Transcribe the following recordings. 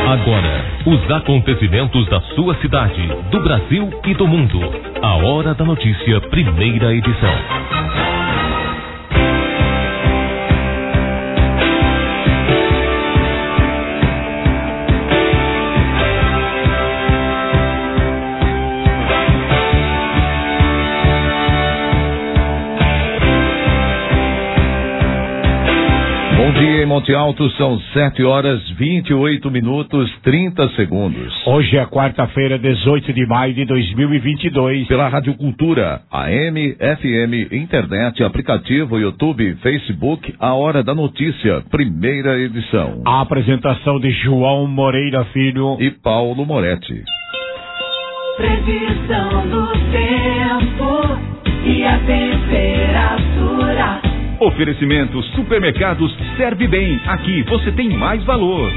Agora, os acontecimentos da sua cidade, do Brasil e do mundo. A Hora da Notícia, primeira edição. Bom dia em Monte Alto, são 7h28:30. Hoje é quarta-feira, 18 de maio de 2022. Pela Rádio Cultura, AM, FM, internet, aplicativo, YouTube, Facebook, A Hora da Notícia, primeira edição. A apresentação de João Moreira Filho e Paulo Moretti. Previsão do tempo e a temperatura. Oferecimento Supermercados Serve Bem. Aqui você tem mais valor.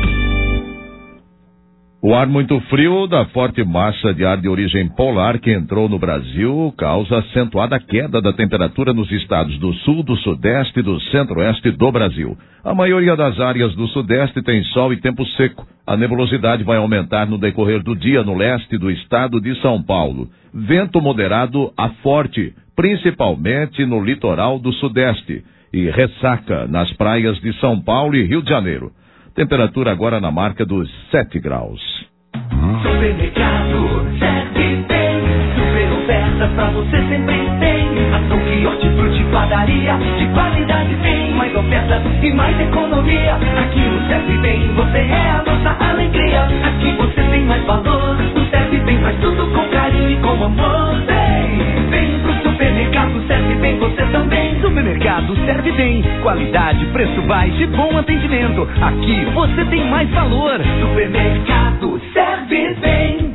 O ar muito frio da forte massa de ar de origem polar que entrou no Brasil causa acentuada queda da temperatura nos estados do sul, do sudeste e do centro-oeste do Brasil. A maioria das áreas do sudeste tem sol e tempo seco. A nebulosidade vai aumentar no decorrer do dia no leste do estado de São Paulo. Vento moderado a forte, principalmente no litoral do sudeste, e ressaca nas praias de São Paulo e Rio de Janeiro. Temperatura agora na marca dos 7 graus. Supermercado Serve Bem, super ofertas pra você sempre tem. Ação que hortifruti, padaria, de qualidade tem. Mais ofertas e mais economia. Aqui no Serve Bem você é a nossa alegria. Aqui você tem mais valor. No Serve Bem faz tudo com carinho e com amor. Vem pro supermercado Serve Bem você também. Supermercado Serve Bem. Qualidade, preço baixo e bom atendimento. Aqui você tem mais valor. Supermercado Serve Bem.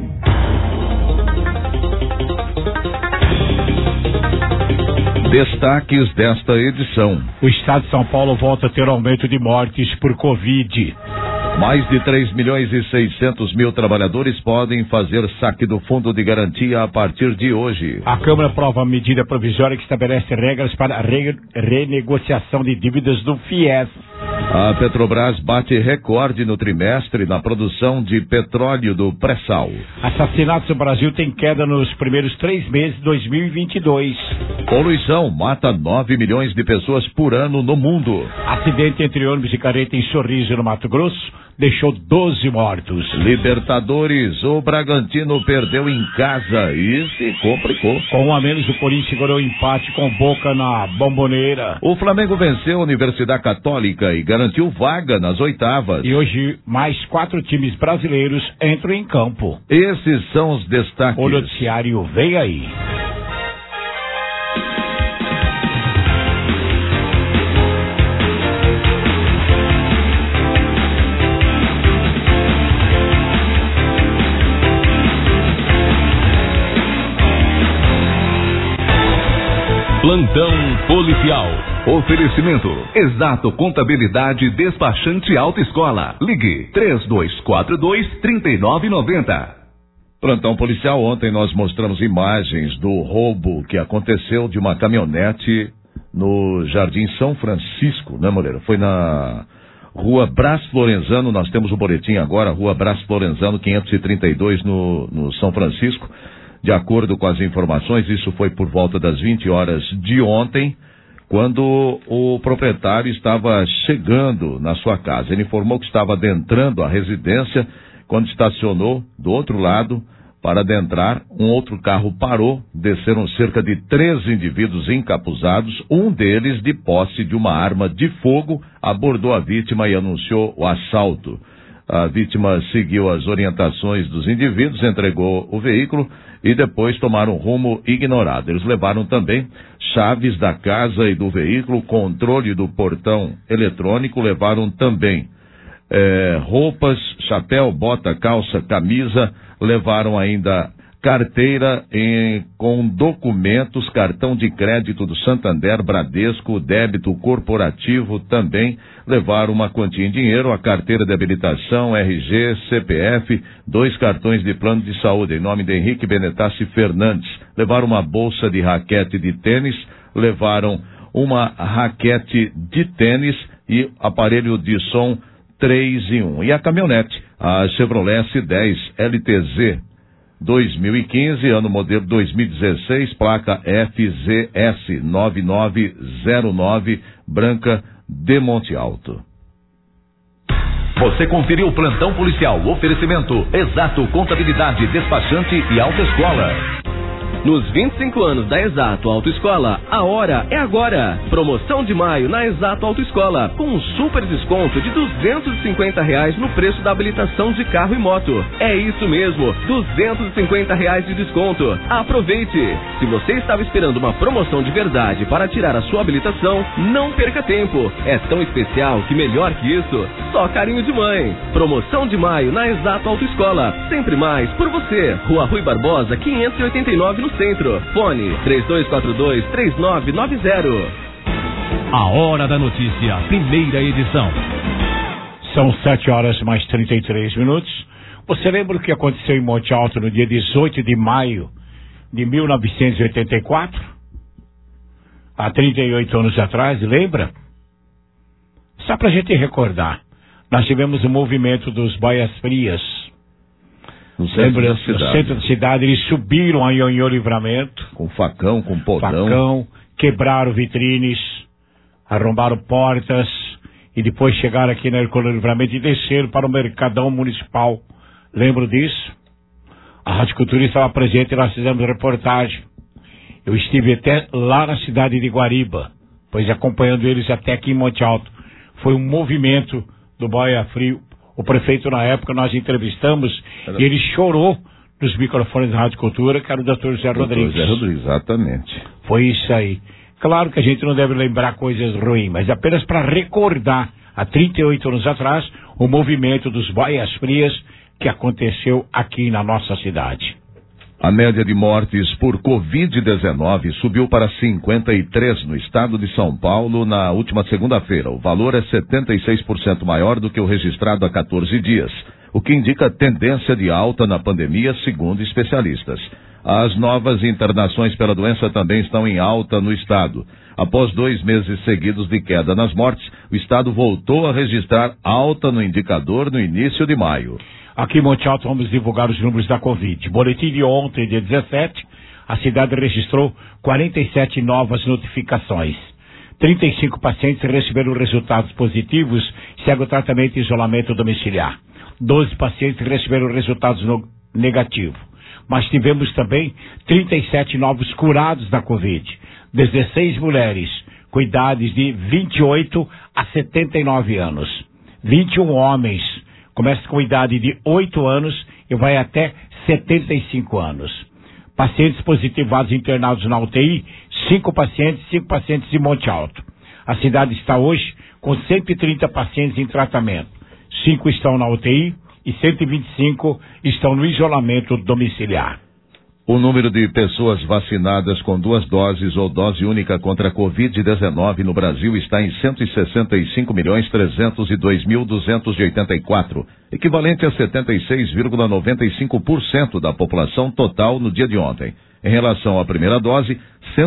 Destaques desta edição. O estado de São Paulo volta a ter aumento de mortes por Covid. Mais de 3.600.000 trabalhadores podem fazer saque do Fundo de Garantia a partir de hoje. A Câmara aprova a medida provisória que estabelece regras para a renegociação de dívidas do FIES. A Petrobras bate recorde no trimestre na produção de petróleo do pré-sal. Assassinatos no Brasil têm queda nos primeiros 3 meses de 2022. Poluição mata 9 milhões de pessoas por ano no mundo. Acidente entre ônibus e carreta em Sorriso, no Mato Grosso, deixou 12 mortos. Libertadores, o Bragantino perdeu em casa e se complicou. Com 1 a menos, o Corinthians segurou o empate com Boca na Bomboneira. O Flamengo venceu a Universidade Católica e garantiu vaga nas oitavas. E hoje, mais 4 times brasileiros entram em campo. Esses são os destaques. O noticiário vem aí. Plantão policial. Oferecimento Exato Contabilidade Despachante Autoescola. Ligue 3242-3990. Plantão policial. Ontem nós mostramos imagens do roubo que aconteceu de uma caminhonete no Jardim São Francisco, né, Moreira? Foi na Rua Brás Florenzano. Nós temos o boletim agora, Rua Brás Florenzano 532 no São Francisco. De acordo com as informações, isso foi por volta das 20 horas de ontem, quando o proprietário estava chegando na sua casa. Ele informou que estava adentrando a residência, quando estacionou do outro lado para adentrar, um outro carro parou, desceram cerca de 3 indivíduos encapuzados, um deles de posse de uma arma de fogo, abordou a vítima e anunciou o assalto. A vítima seguiu as orientações dos indivíduos, entregou o veículo e depois tomaram rumo ignorado. Eles levaram também chaves da casa e do veículo, controle do portão eletrônico, levaram também roupas, chapéu, bota, calça, camisa, levaram ainda carteira com documentos, cartão de crédito do Santander, Bradesco, débito corporativo também, levaram uma quantia em dinheiro, a carteira de habilitação, RG, CPF, 2 cartões de plano de saúde, em nome de Henrique Benetassi Fernandes, levaram uma bolsa de raquete de tênis, levaram uma raquete de tênis e aparelho de som 3 em 1. E a caminhonete, a Chevrolet S10 LTZ 2015, ano modelo 2016, placa FZS 9909, branca, de Monte Alto. Você conferiu o plantão policial, oferecimento Exato Contabilidade, Despachante e Autoescola. Nos 25 anos da Exato Autoescola, a hora é agora. Promoção de maio na Exato Autoescola, com um super desconto de R$250 no preço da habilitação de carro e moto. É isso mesmo, R$250 de desconto. Aproveite! Se você estava esperando uma promoção de verdade para tirar a sua habilitação, não perca tempo. É tão especial que melhor que isso, só carinho de mãe. Promoção de maio na Exato Autoescola, sempre mais por você. Rua Rui Barbosa, 589 no Centro. Fone 3242-3990. A Hora da Notícia, primeira edição. São 7h mais 33. Você lembra o que aconteceu em Monte Alto no dia 18 de maio de 1984? Há 38 anos atrás, lembra? Só pra gente recordar, nós tivemos o movimento dos Boias Frias. Lembra? No centro da cidade, eles subiram a Ionhô Livramento. Com facão, com podão. Facão, quebraram vitrines, arrombaram portas e depois chegaram aqui na Ionhô Livramento e desceram para o Mercadão Municipal. Lembro disso? A Rádio Cultura estava presente e nós fizemos reportagem. Eu estive até lá na cidade de Guariba, pois acompanhando eles até aqui em Monte Alto. Foi um movimento do Boia Frio. O prefeito, na época, nós entrevistamos e ele chorou nos microfones da Rádio Cultura, que era o Dr. Zé Rodrigues. Exatamente. Foi isso aí. Claro que a gente não deve lembrar coisas ruins, mas apenas para recordar, há 38 anos atrás, o movimento dos Boias Frias que aconteceu aqui na nossa cidade. A média de mortes por Covid-19 subiu para 53 no estado de São Paulo na última segunda-feira. O valor é 76% maior do que o registrado há 14 dias, o que indica tendência de alta na pandemia, segundo especialistas. As novas internações pela doença também estão em alta no estado. Após 2 meses seguidos de queda nas mortes, o estado voltou a registrar alta no indicador no início de maio. Aqui em Monte Alto vamos divulgar os números da Covid. Boletim de ontem, dia 17, a cidade registrou 47 novas notificações. 35 pacientes receberam resultados positivos e segue o tratamento e isolamento domiciliar. 12 pacientes receberam resultados negativos. Mas tivemos também 37 novos curados da Covid. 16 mulheres com idades de 28 a 79 anos. 21 homens. Começa com idade de 8 anos e vai até 75 anos. Pacientes positivados internados na UTI, 5 pacientes de Monte Alto. A cidade está hoje com 130 pacientes em tratamento. 5 estão na UTI e 125 estão no isolamento domiciliar. O número de pessoas vacinadas com 2 doses ou dose única contra a Covid-19 no Brasil está em 165.302.284, equivalente a 76,95% da população total no dia de ontem. Em relação à primeira dose,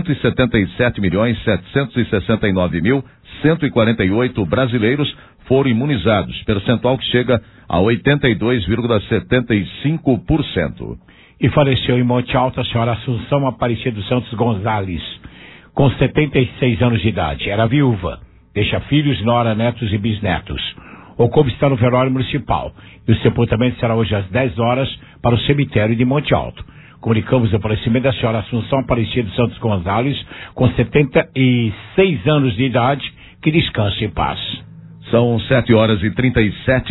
177.769.148 brasileiros foram imunizados, percentual que chega a 82,75%. E faleceu em Monte Alto a senhora Assunção Aparecida dos Santos Gonzalez, com 76 anos de idade. Era viúva, deixa filhos, nora, netos e bisnetos. O corpo está no velório municipal e o sepultamento será hoje às 10 horas para o cemitério de Monte Alto. Comunicamos o falecimento da senhora Assunção Aparecida dos Santos Gonzalez, com 76 anos de idade, que descanse em paz. São 7h37.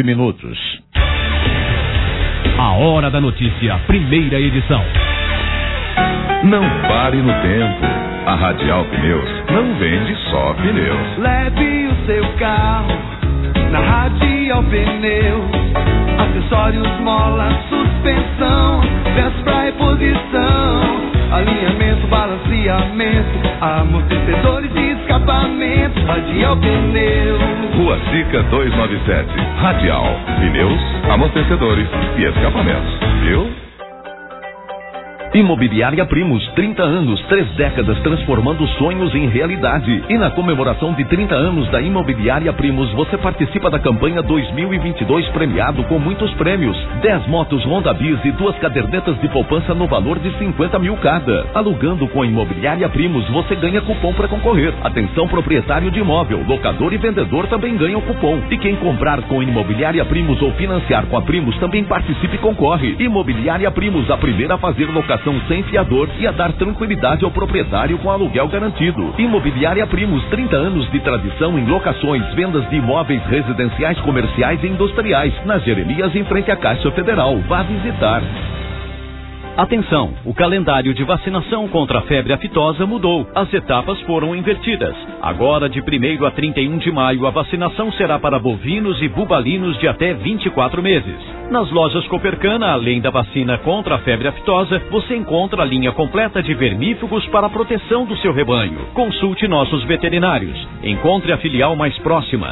A Hora da Notícia, primeira edição. Não pare no tempo. A Radial Pneus não vende só pneus. Leve o seu carro na Radial Pneus. Acessórios, mola, suspensão, peças pra reposição, alinhamento, balanceamento, amortecedores e escapamento. Radial Pneus. Rua Sica 297. Radial Pneus, amortecedores e escapamentos. Viu? Imobiliária Primos, 30 anos, 3 décadas transformando sonhos em realidade. E na comemoração de 30 anos da Imobiliária Primos, você participa da campanha 2022 premiado com muitos prêmios. 10 motos Honda Bis e 2 cadernetas de poupança no valor de 50 mil cada. Alugando com a Imobiliária Primos, você ganha cupom para concorrer. Atenção, proprietário de imóvel, locador e vendedor também ganham cupom. E quem comprar com Imobiliária Primos ou financiar com a Primos também participe e concorre. Imobiliária Primos, a primeira a fazer locação sem fiador e a dar tranquilidade ao proprietário com aluguel garantido. Imobiliária Primos, 30 anos de tradição em locações, vendas de imóveis residenciais, comerciais e industriais. Nas Jeremias, em frente à Caixa Federal. Vá visitar. Atenção, o calendário de vacinação contra a febre aftosa mudou. As etapas foram invertidas. Agora, de 1º a 31 de maio, a vacinação será para bovinos e bubalinos de até 24 meses. Nas lojas Copercana, além da vacina contra a febre aftosa, você encontra a linha completa de vermífugos para a proteção do seu rebanho. Consulte nossos veterinários. Encontre a filial mais próxima,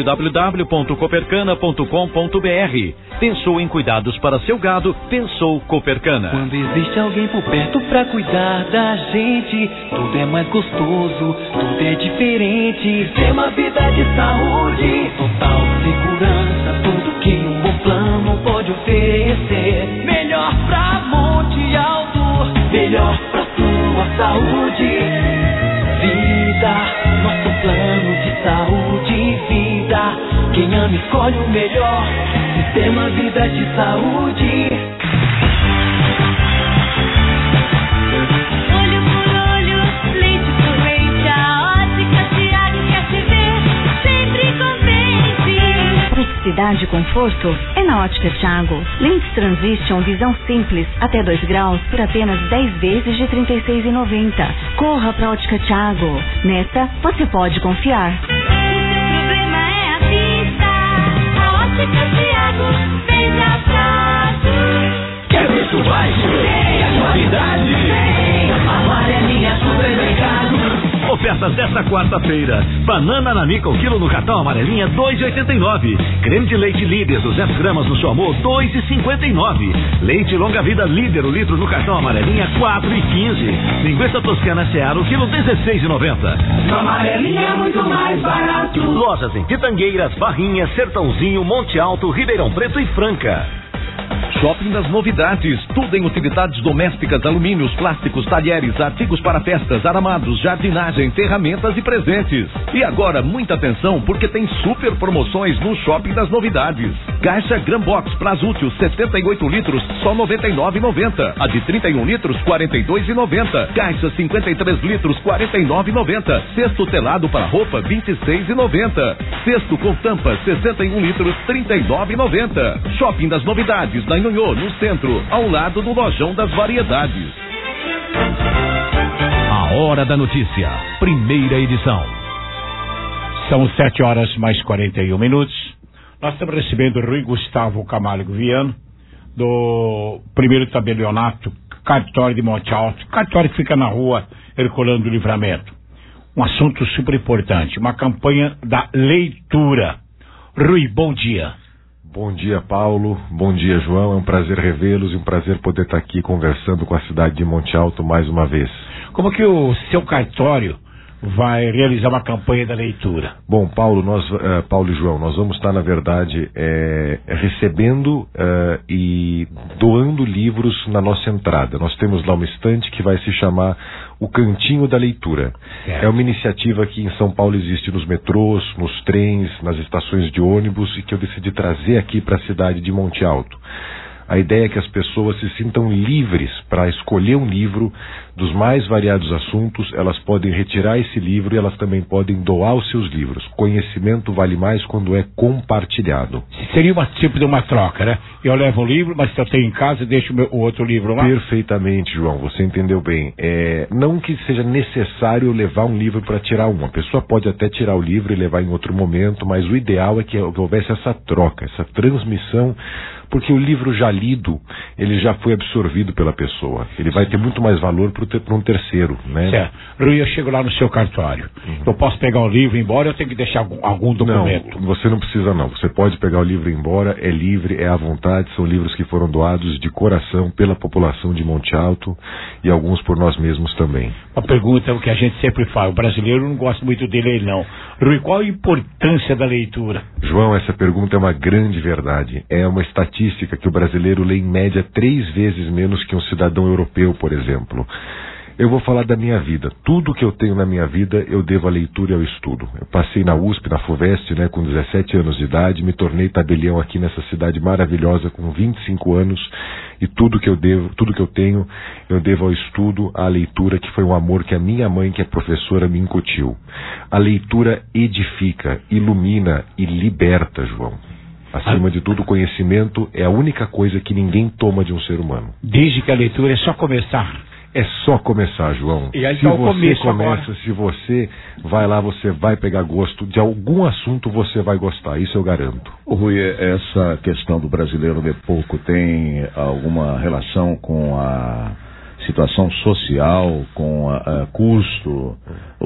www.copercana.com.br. Pensou em cuidados para seu gado? Pensou Copercana. Quando existe alguém por perto pra cuidar da gente, tudo é mais gostoso, tudo é diferente. Sistema Vida de Saúde, total segurança, tudo que um bom plano pode oferecer. Melhor pra Monte Alto, melhor pra sua saúde. Vida, nosso plano de saúde e vida. Quem ama escolhe o melhor. Sistema Vida de Saúde. Olho por olho, leite por leite, a Ótica Thiago quer te ver sempre contente. Praticidade e conforto é na Ótica Thiago. Lentes Transition, visão simples, até 2 graus, por apenas 10 vezes de R$ 36,90. Corra pra Ótica Thiago. Nessa, você pode confiar. O seu problema é a vista. A Ótica Thiago vem da prazo. Quer preço baixo? Tem a qualidade. Tem Amarelinha Supermercado. Ofertas desta quarta-feira: banana nanica o quilo no cartão Amarelinha, 2,89. Creme de leite Líder 200 gramas no seu amor, 2,59. Leite longa vida Líder o litro no cartão Amarelinha, 4,15. Linguiça toscana Seara o quilo, 16,90. Amarelinha é muito mais barato. Lojas em Pitangueiras, Barrinha, Sertãozinho, Monte Alto, Ribeirão Preto e Franca. Shopping das Novidades, tudo em utilidades domésticas, alumínios, plásticos, talheres, artigos para festas, aramados, jardinagem, ferramentas e presentes. E agora, muita atenção, porque tem super promoções no Shopping das Novidades. Caixa Grambox Prazútil, 78 litros, só R$ 99,90. A de 31 litros, R$ 42,90. Caixa 53 litros, R$ 49,90. Cesto telado para roupa, R$ 26,90. Cesto com tampa, 61 litros, R$ 39,90. Shopping das Novidades, na Nhonhô, no centro, ao lado do Lojão das Variedades. A Hora da Notícia, primeira edição. São 7h mais 41. Nós estamos recebendo o Rui Gustavo Camargo Viano, do primeiro tabelionato, cartório de Monte Alto, cartório que fica na rua Herculano do Livramento. Um assunto super importante, uma campanha da leitura. Rui, bom dia. Bom dia, Paulo. Bom dia, João. É um prazer revê-los e um prazer poder estar aqui conversando com a cidade de Monte Alto mais uma vez. Como que o seu cartório vai realizar uma campanha da leitura? Bom, Paulo e João, nós vamos estar, na verdade, recebendo e doando livros na nossa entrada. Nós temos lá uma estante que vai se chamar o Cantinho da Leitura. Certo. É uma iniciativa que em São Paulo existe nos metrôs, nos trens, nas estações de ônibus e que eu decidi trazer aqui para a cidade de Monte Alto. A ideia é que as pessoas se sintam livres para escolher um livro dos mais variados assuntos. Elas podem retirar esse livro e elas também podem doar os seus livros. Conhecimento vale mais quando é compartilhado. Seria tipo de uma troca, né? Eu levo um livro, mas se eu tenho em casa, deixo o outro livro lá. Perfeitamente, João, você entendeu bem. Não que seja necessário levar um livro para tirar um. A pessoa pode até tirar o livro e levar em outro momento, mas o ideal é que houvesse essa troca, essa transmissão Porque o livro já lido, ele já foi absorvido pela pessoa. Ele vai ter muito mais valor para um terceiro, né? Certo. Rui, eu chego lá no seu cartório. Eu posso pegar o livro e ir embora, ou eu tenho que deixar algum documento? Não, você não precisa não. Você pode pegar o livro e ir embora, é livre, é à vontade. São livros que foram doados de coração pela população de Monte Alto e alguns por nós mesmos também. Uma pergunta que a gente sempre fala, o brasileiro não gosta muito de ler, não. Rui, qual a importância da leitura? João, essa pergunta é uma grande verdade. É uma estatística que o brasileiro lê em média 3 vezes menos que um cidadão europeu, por exemplo. Eu vou falar da minha vida. Tudo que eu tenho na minha vida, eu devo à leitura e ao estudo. Eu passei na USP, na FUVEST, né, com 17 anos de idade, me tornei tabelião aqui nessa cidade maravilhosa com 25 anos, e tudo que eu tenho, eu devo ao estudo, à leitura, que foi um amor que a minha mãe, que é professora, me incutiu. A leitura edifica, ilumina e liberta, João. Acima de tudo, o conhecimento é a única coisa que ninguém toma de um ser humano. Desde que a leitura é só começar. É só começar, João. E aí se você começa, se você vai lá, você vai pegar gosto. De algum assunto você vai gostar, isso eu garanto. Rui, essa questão do brasileiro ler pouco tem alguma relação com a situação social, com a custo?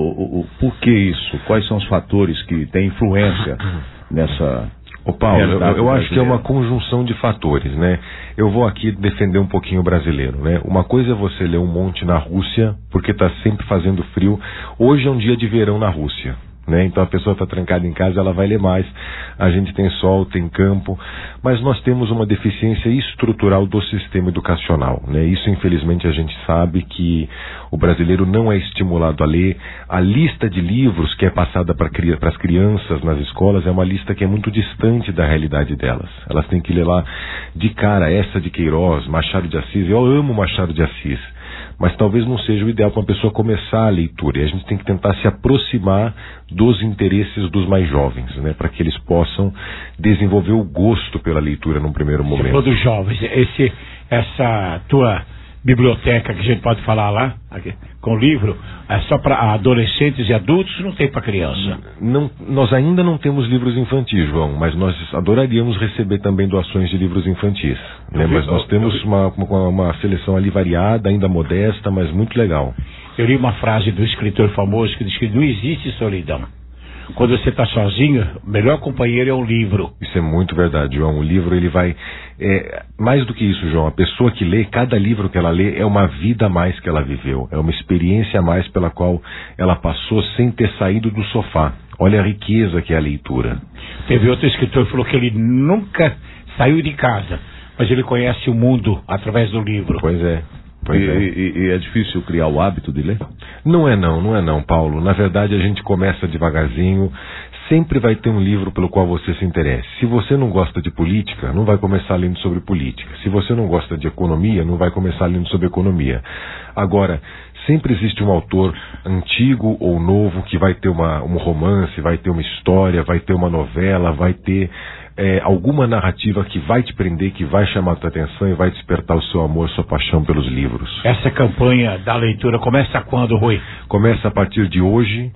Por que isso? Quais são os fatores que têm influência nessa... Ô Paulo, eu acho que é uma conjunção de fatores, né? Eu vou aqui defender um pouquinho o brasileiro, né? Uma coisa é você ler um monte na Rússia, porque está sempre fazendo frio. Hoje é um dia de verão na Rússia, né? Então a pessoa está trancada em casa, ela vai ler mais. A gente tem sol, tem campo, mas nós temos uma deficiência estrutural do sistema educacional, né? Isso, infelizmente, a gente sabe que o brasileiro não é estimulado a ler. A lista de livros que é passada para as crianças nas escolas é uma lista que é muito distante da realidade delas. Elas têm que ler lá de cara essa de Queiroz, Machado de Assis. Eu amo Machado de Assis, mas talvez não seja o ideal para uma pessoa começar a leitura. E a gente tem que tentar se aproximar dos interesses dos mais jovens, né, para que eles possam desenvolver o gosto pela leitura num primeiro momento. Você falou dos jovens, essa tua biblioteca que a gente pode falar lá, aqui, com livro, é só para adolescentes e adultos, não tem para criança? Não, nós ainda não temos livros infantis, João, mas nós adoraríamos receber também doações de livros infantis, né? Mas nós temos uma seleção ali variada, ainda modesta, mas muito legal. Eu li uma frase do escritor famoso que diz que não existe solidão. Quando você está sozinho, o melhor companheiro é um livro. Isso é muito verdade, João. O livro, ele vai... mais do que isso, João, a pessoa que lê, cada livro que ela lê é uma vida a mais que ela viveu. É uma experiência a mais pela qual ela passou sem ter saído do sofá. Olha a riqueza que é a leitura. Teve outro escritor que falou que ele nunca saiu de casa, mas ele conhece o mundo através do livro. Pois é. E é difícil criar o hábito de ler? Não é não, Paulo. Na verdade, a gente começa devagarzinho. Sempre vai ter um livro pelo qual você se interesse. Se você não gosta de política, não vai começar lendo sobre política. Se você não gosta de economia, não vai começar lendo sobre economia. Agora, sempre existe um autor antigo ou novo que vai ter um romance, vai ter uma história, vai ter uma novela, vai ter alguma narrativa que vai te prender, que vai chamar a tua atenção e vai despertar o seu amor, sua paixão pelos livros. Essa campanha da leitura começa quando, Rui? Começa a partir de hoje.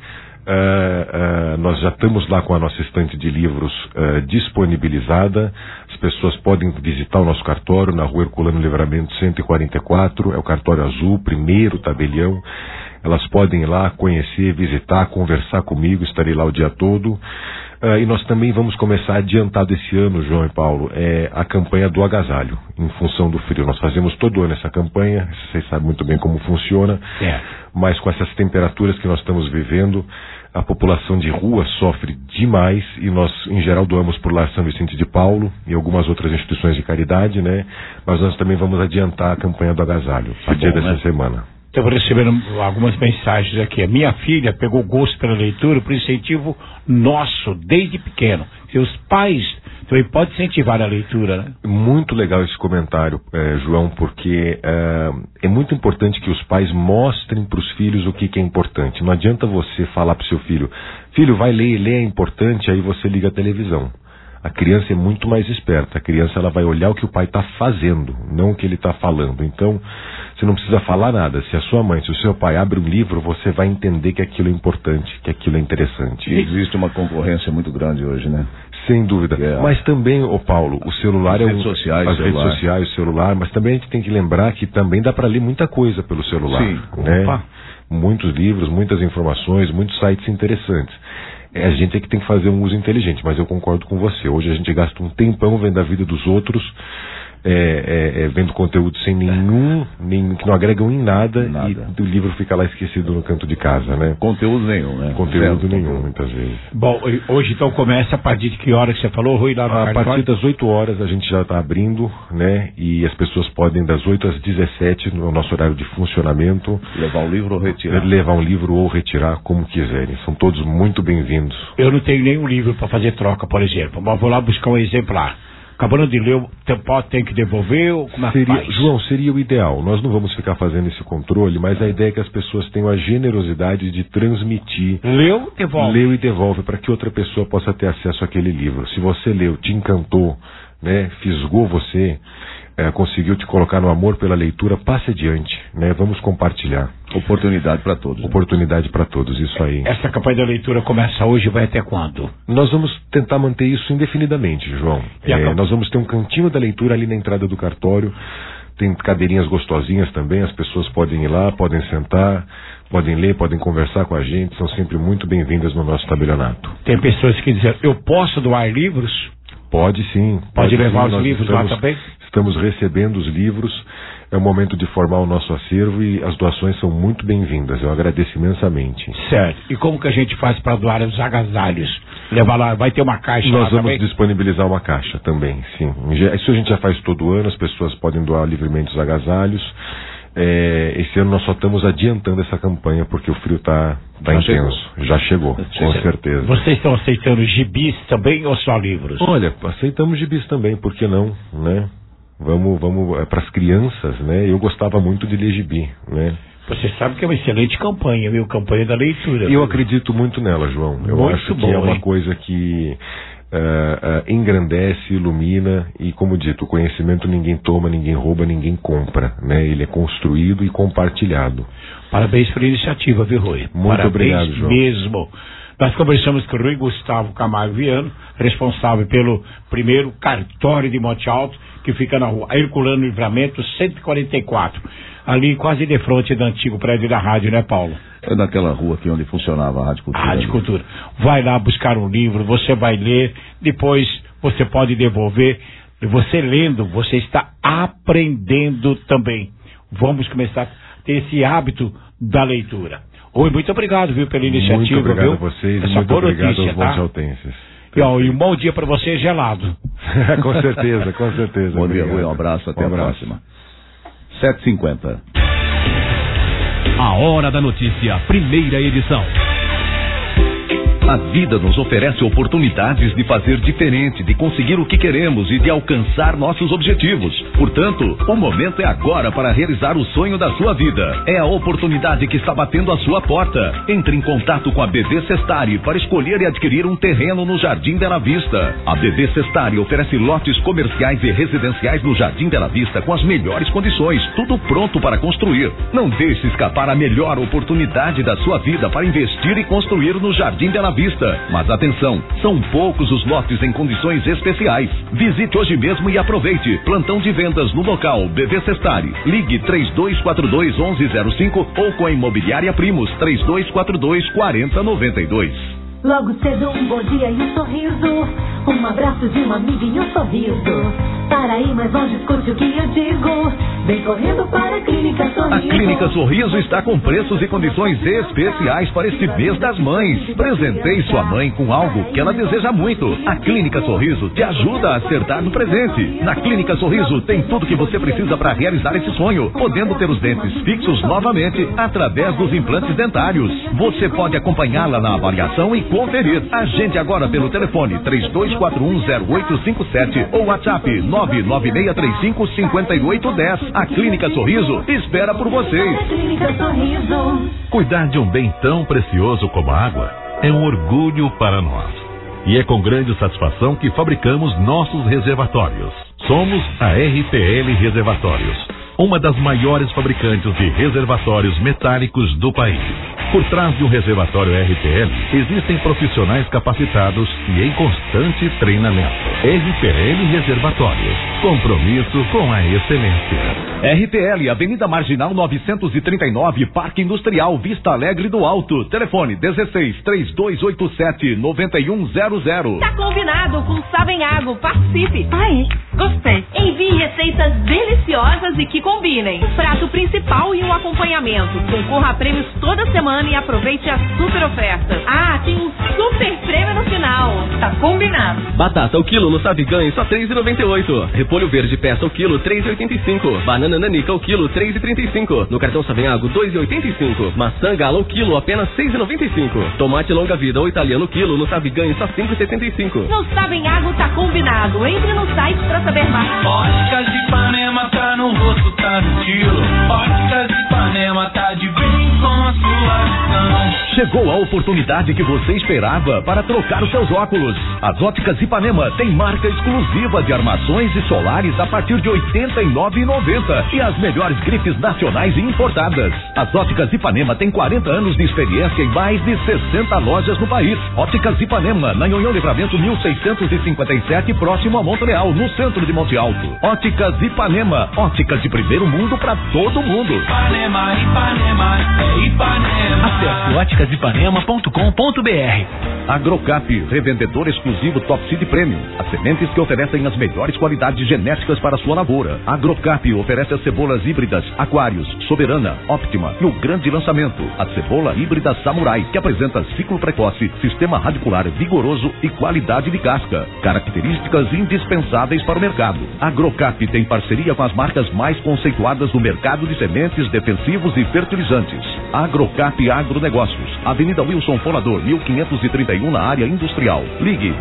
Nós já estamos lá com a nossa estante de livros disponibilizada. As pessoas podem visitar o nosso cartório na Rua Herculano Livramento 144, é o cartório azul, primeiro tabelião. Elas podem ir lá conhecer, visitar, conversar comigo, estarei lá o dia todo. E nós também vamos começar adiantado esse ano, João e Paulo, a campanha do agasalho, em função do frio. Nós fazemos todo ano essa campanha, vocês sabem muito bem como funciona, mas com essas temperaturas que nós estamos vivendo, a população de rua sofre demais e nós, em geral, doamos por lá São Vicente de Paulo e algumas outras instituições de caridade, né? Mas nós também vamos adiantar a campanha do agasalho, a partir dessa semana. Estou recebendo algumas mensagens aqui. A minha filha pegou gosto pela leitura por incentivo nosso, desde pequeno. Seus pais também podem incentivar a leitura, né? Muito legal esse comentário, João, porque é muito importante que os pais mostrem para os filhos o que é importante. Não adianta você falar para o seu filho, filho, vai ler é importante, aí você liga a televisão. A criança é muito mais esperta. A criança ela vai olhar o que o pai está fazendo, não o que ele está falando. Então, você não precisa falar nada. Se a sua mãe, se o seu pai abre um livro, você vai entender que aquilo é importante, que aquilo é interessante. E existe uma concorrência muito grande hoje, né? Sem dúvida. Mas também, Paulo, o celular as redes sociais, o celular, mas também a gente tem que lembrar que também dá para ler muita coisa pelo celular. Sim. Né? Muitos livros, muitas informações, muitos sites interessantes. A gente é que tem que fazer um uso inteligente, mas eu concordo com você. Hoje a gente gasta um tempão vendo a vida dos outros, vendo conteúdo sem que não agregam em nada. E o livro fica lá esquecido no canto de casa, né? Conteúdo nenhum, né? Conteúdo nenhum, muitas vezes. Bom, hoje então começa a partir de que hora que você falou, Rui? Lá no a partir das 8 horas a gente já está abrindo, né? E as pessoas podem das 8 às 17 no nosso horário de funcionamento levar um livro ou retirar. Levar um livro ou retirar, como quiserem. São todos muito bem-vindos. Eu não tenho nenhum livro para fazer troca, por exemplo, mas vou lá buscar um exemplar. Acabando de ler, tem que devolver ou como é que faz? João, seria o ideal. Nós não vamos ficar fazendo esse controle, mas a ideia é que as pessoas tenham a generosidade de transmitir. Leu, devolve. Leu e devolve para que outra pessoa possa ter acesso àquele livro. Se você leu, te encantou, né, fisgou você, conseguiu te colocar no amor pela leitura, passe adiante, né? Vamos compartilhar. Oportunidade para todos. Oportunidade para todos, isso aí. Essa campanha da leitura começa hoje e vai até quando? Nós vamos tentar manter isso indefinidamente, João. Nós vamos ter um cantinho da leitura ali na entrada do cartório. Tem cadeirinhas gostosinhas também, as pessoas podem ir lá, podem sentar, podem ler, podem conversar com a gente, são sempre muito bem-vindas no nosso tabelionato. Tem pessoas que dizem, eu posso doar livros? Pode sim. Pode levar os livros lá também? Estamos recebendo os livros, é o momento de formar o nosso acervo e as doações são muito bem-vindas, eu agradeço imensamente. Certo, e como que a gente faz para doar os agasalhos? Levar lá, vai ter uma caixa lá também? Nós vamos disponibilizar uma caixa também, sim. Isso a gente já faz todo ano, as pessoas podem doar livremente os agasalhos. Esse ano nós só estamos adiantando essa campanha porque o frio está intenso. Já chegou, com certeza. Vocês estão aceitando gibis também ou só livros? Olha, aceitamos gibis também, por que não, né? Vamos para as crianças, né? Eu gostava muito de ler gibi, né? Você sabe que é uma excelente campanha, viu? Campanha da leitura. Eu acredito muito nela, João. Eu acho que é uma coisa que engrandece, ilumina e, como dito, o conhecimento ninguém toma, ninguém rouba, ninguém compra, né? Ele é construído e compartilhado. Parabéns pela iniciativa, viu, Rui? Muito obrigado, João. Mesmo. Nós conversamos com o Rui Gustavo Camargo Viano, responsável pelo primeiro cartório de Monte Alto, que fica na rua Herculano Livramento 144, ali quase de frente do antigo prédio da rádio, né, Paulo? É naquela rua aqui onde funcionava a Rádio Cultura. A Rádio Cultura. Vai lá buscar um livro, você vai ler, depois você pode devolver. E você lendo, você está aprendendo também. Vamos começar a ter esse hábito da leitura. Oi, muito obrigado, viu, pela iniciativa. Muito obrigado viu? a vocês, essa muito obrigado notícia, aos montealtenses. E um bom dia para você gelado. Com certeza, com certeza. Bom dia, Rui, um abraço, até a próxima. 7h50. A Hora da Notícia, primeira edição. A vida nos oferece oportunidades de fazer diferente, de conseguir o que queremos e de alcançar nossos objetivos. Portanto, o momento é agora para realizar o sonho da sua vida. É a oportunidade que está batendo a sua porta. Entre em contato com a BV Sestari para escolher e adquirir um terreno no Jardim Bela Vista. A BV Sestari oferece lotes comerciais e residenciais no Jardim Bela Vista com as melhores condições, tudo pronto para construir. Não deixe escapar a melhor oportunidade da sua vida para investir e construir no Jardim Bela Vista. Mas atenção, são poucos os lotes em condições especiais. Visite hoje mesmo e aproveite. Plantão de vendas no local BV Sestari. Ligue 3242-1105 ou com a Imobiliária Primos 3242-4092. Logo cedo um bom dia e um sorriso, um abraço de uma amiga e um sorriso. Para ir mais longe, escute o que eu digo. Vem correndo para a Clínica Sorriso. A Clínica Sorriso está com preços e condições especiais para este mês das mães. Presenteie sua mãe com algo que ela deseja muito. A Clínica Sorriso te ajuda a acertar no presente. Na Clínica Sorriso tem tudo que você precisa para realizar esse sonho, podendo ter os dentes fixos novamente através dos implantes dentários. Você pode acompanhá-la na avaliação e conferir. Agende agora pelo telefone 32410857 ou WhatsApp 996355810. A Clínica Sorriso espera por vocês. Clínica Sorriso. Cuidar de um bem tão precioso como a água é um orgulho para nós. E é com grande satisfação que fabricamos nossos reservatórios. Somos a RPL Reservatórios, uma das maiores fabricantes de reservatórios metálicos do país. Por trás de um reservatório RPL, existem profissionais capacitados e em constante treinamento. RPL Reservatórios, compromisso com a excelência. RPL, Avenida Marginal 939, Parque Industrial, Vista Alegre do Alto. Telefone 16-3287-9100. Tá combinado com Savenhago, participe. Ai, gostei. Envie receitas deliciosas e que combinem. Um prato principal e um acompanhamento. Concorra a prêmios toda semana e aproveite as super ofertas. Ah, tem um super prêmio no final. Tá combinado. Batata ao quilo no Savigan só R$3,98. Repolho verde peça ao quilo R$3,85. Banana nanica ao quilo R$3,35. No cartão Savenhago R$2,85. Maçã gala ao quilo apenas R$6,95. Tomate longa vida ou italiano quilo no Savigan só R$5,75. No Savenhago tá combinado. Entre no site pra saber mais. Óticas de Ipanema tá no rosto, tá no estilo. Óticas de Ipanema tá de bem com a sua visão. Chegou a oportunidade que você esperava para trocar os seus óculos. As Óticas Ipanema tem marca exclusiva de armações e solares a partir de R$ 89,90 e as melhores grifes nacionais e importadas. As Óticas Ipanema tem 40 anos de experiência em mais de 60 lojas no país. Óticas Ipanema, na Nhonhô Livramento 1657, próximo a Montreal, no centro de Monte Alto. Óticas Ipanema, óticas de primeiro mundo para todo mundo. Ipanema, Ipanema, é Ipanema. Acesse óticasipanema.com.br. Agrocap, revendedor exclusivo Top Seed Premium. As sementes que oferecem as melhores qualidades genéticas para a sua lavoura. Agrocap oferece as cebolas híbridas Aquários, Soberana, Optima e o grande lançamento, a cebola híbrida Samurai, que apresenta ciclo precoce, sistema radicular vigoroso e qualidade de casca. Características indispensáveis para o mercado. Agrocap tem parceria com as marcas mais conceituadas no mercado de sementes, defensivos e fertilizantes. Agrocap Agronegócios, Avenida Wilson Fonador, 1531, na área industrial. Ligue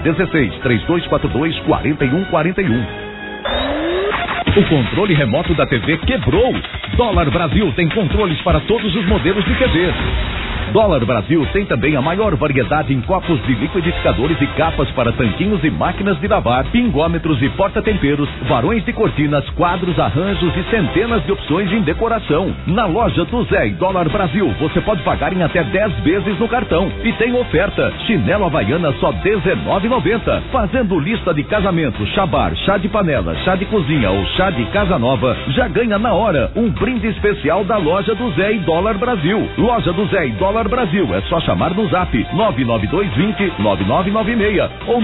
16-3242-4141. O controle remoto da TV quebrou. Dólar Brasil tem controles para todos os modelos de TV. Dólar Brasil tem também a maior variedade em copos de liquidificadores e capas para tanquinhos e máquinas de lavar, pingômetros e porta-temperos, varões de cortinas, quadros, arranjos e centenas de opções em decoração. Na loja do Zé e Dólar Brasil, você pode pagar em até 10 vezes no cartão. E tem oferta, chinelo Havaiana só R$19,90. Fazendo lista de casamento, chabar, chá de panela, chá de cozinha ou chá de casa nova, já ganha na hora um brinde especial da loja do Zé e Dólar Brasil. Loja do Zé e Dólar Brasil, é só chamar no zap 99220-9996 ou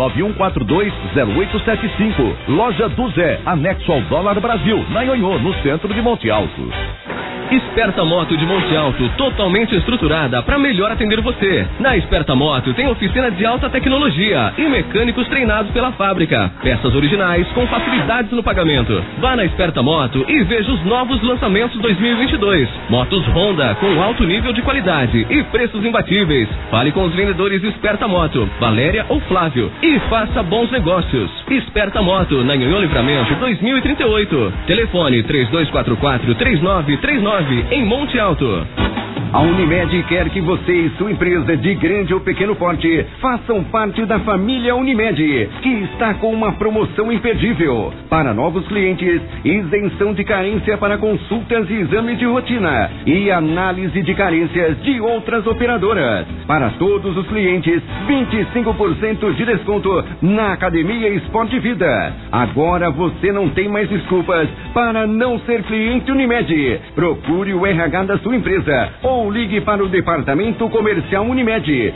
99142-0875. Loja do Zé, anexo ao Dólar Brasil, na Nhonhô, no centro de Monte Alto. Esperta Moto de Monte Alto, totalmente estruturada para melhor atender você. Na Esperta Moto tem oficina de alta tecnologia e mecânicos treinados pela fábrica. Peças originais com facilidades no pagamento. Vá na Esperta Moto e veja os novos lançamentos 2022. Motos Honda com alto nível de qualidade e preços imbatíveis. Fale com os vendedores Esperta Moto, Valéria ou Flávio, e faça bons negócios. Esperta Moto, na Nhonhô Livramento 2038. Telefone 3244-3939. Em Monte Alto. A Unimed quer que você e sua empresa de grande ou pequeno porte façam parte da família Unimed, que está com uma promoção imperdível. Para novos clientes, isenção de carência para consultas e exames de rotina e análise de carências de outras operadoras. Para todos os clientes, 25% de desconto na Academia Esporte Vida. Agora você não tem mais desculpas para não ser cliente Unimed. Procure o RH da sua empresa ou ligue para o Departamento Comercial Unimed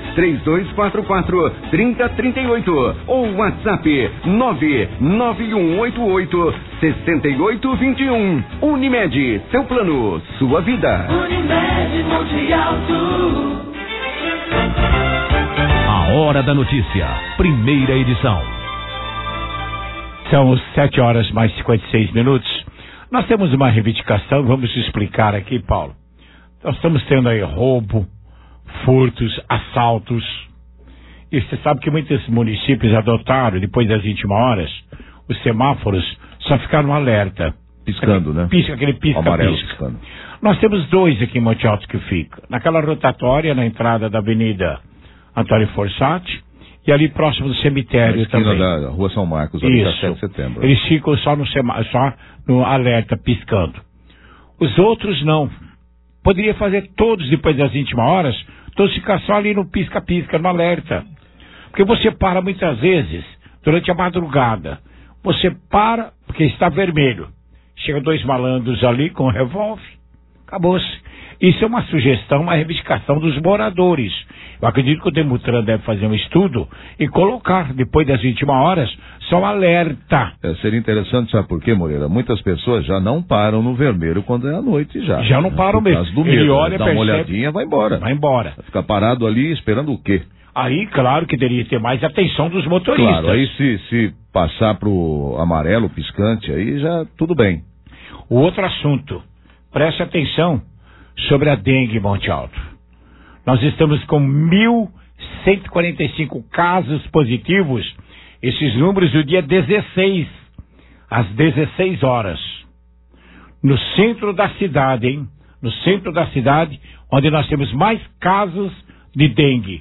3244-3038 ou WhatsApp 99188-6821. Unimed, seu plano, sua vida. Unimed Monte Alto. A Hora da Notícia, primeira edição. São 7h mais 56. Nós temos uma reivindicação, vamos explicar aqui, Paulo. Nós estamos tendo aí roubo, furtos, assaltos. E você sabe que muitos municípios adotaram, depois das 21 horas, os semáforos só ficaram no alerta. Piscando, né? Aquele pisca-pisca. Amarelo piscando. Nós temos dois aqui em Monte Alto que fica. Naquela rotatória, na entrada da Avenida Antônio Forsatti e ali próximo do cemitério também. Da Rua São Marcos, ali da 7 de setembro. Eles ficam só no alerta, piscando. Os outros não. Poderia fazer todos depois das 21 horas, todos ficar só ali no pisca-pisca, no alerta. Porque você para muitas vezes, durante a madrugada, você para porque está vermelho. Chega 2 malandros ali com um revólver, acabou-se. Isso é uma sugestão, uma reivindicação dos moradores. Eu acredito que o Demutran deve fazer um estudo e colocar, depois das 21 horas, só um alerta. Seria interessante, sabe por quê, Moreira? Muitas pessoas já não param no vermelho quando é à noite já. Já não param mesmo. Do Ele medo, olha, dá uma olhadinha, vai embora. Vai embora. Vai ficar parado ali esperando o quê? Aí, claro que deveria ter mais atenção dos motoristas. Claro, aí se passar pro amarelo piscante, aí já tudo bem. O outro assunto, preste atenção sobre a dengue, Monte Alto. Nós estamos com 1.145 casos positivos, esses números do dia 16, às 16 horas. No centro da cidade, hein? No centro da cidade, onde nós temos mais casos de dengue.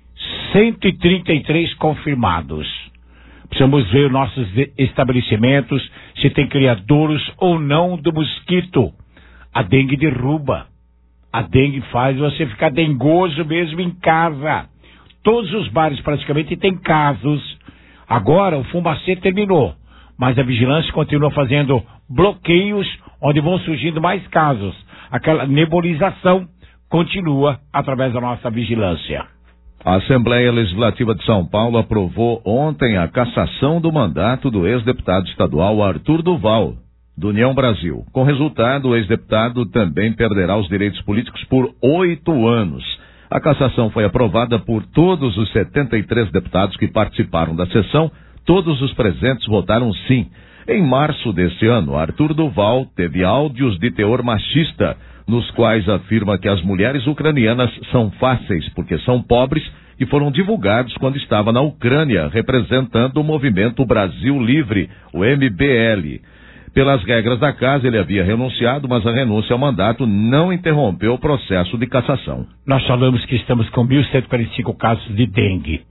133 confirmados. Precisamos ver nossos estabelecimentos, se tem criadouros ou não do mosquito. A dengue derruba. A dengue faz você ficar dengoso mesmo em casa. Todos os bares praticamente têm casos. Agora o Fumacê terminou, mas a vigilância continua fazendo bloqueios onde vão surgindo mais casos. Aquela nebulização continua através da nossa vigilância. A Assembleia Legislativa de São Paulo aprovou ontem a cassação do mandato do ex-deputado estadual Arthur Duval, do União Brasil. Com resultado, o ex-deputado também perderá os direitos políticos por 8 anos. A cassação foi aprovada por todos os 73 deputados que participaram da sessão. Todos os presentes votaram sim. Em março deste ano, Arthur Duval teve áudios de teor machista, nos quais afirma que as mulheres ucranianas são fáceis porque são pobres e foram divulgados quando estava na Ucrânia, representando o movimento Brasil Livre, o MBL. Pelas regras da casa, ele havia renunciado, mas a renúncia ao mandato não interrompeu o processo de cassação. Nós falamos que estamos com 1.145 casos de dengue.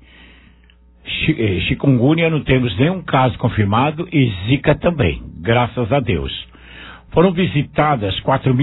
Chikungunya não temos nenhum caso confirmado e Zika também, graças a Deus. Foram visitadas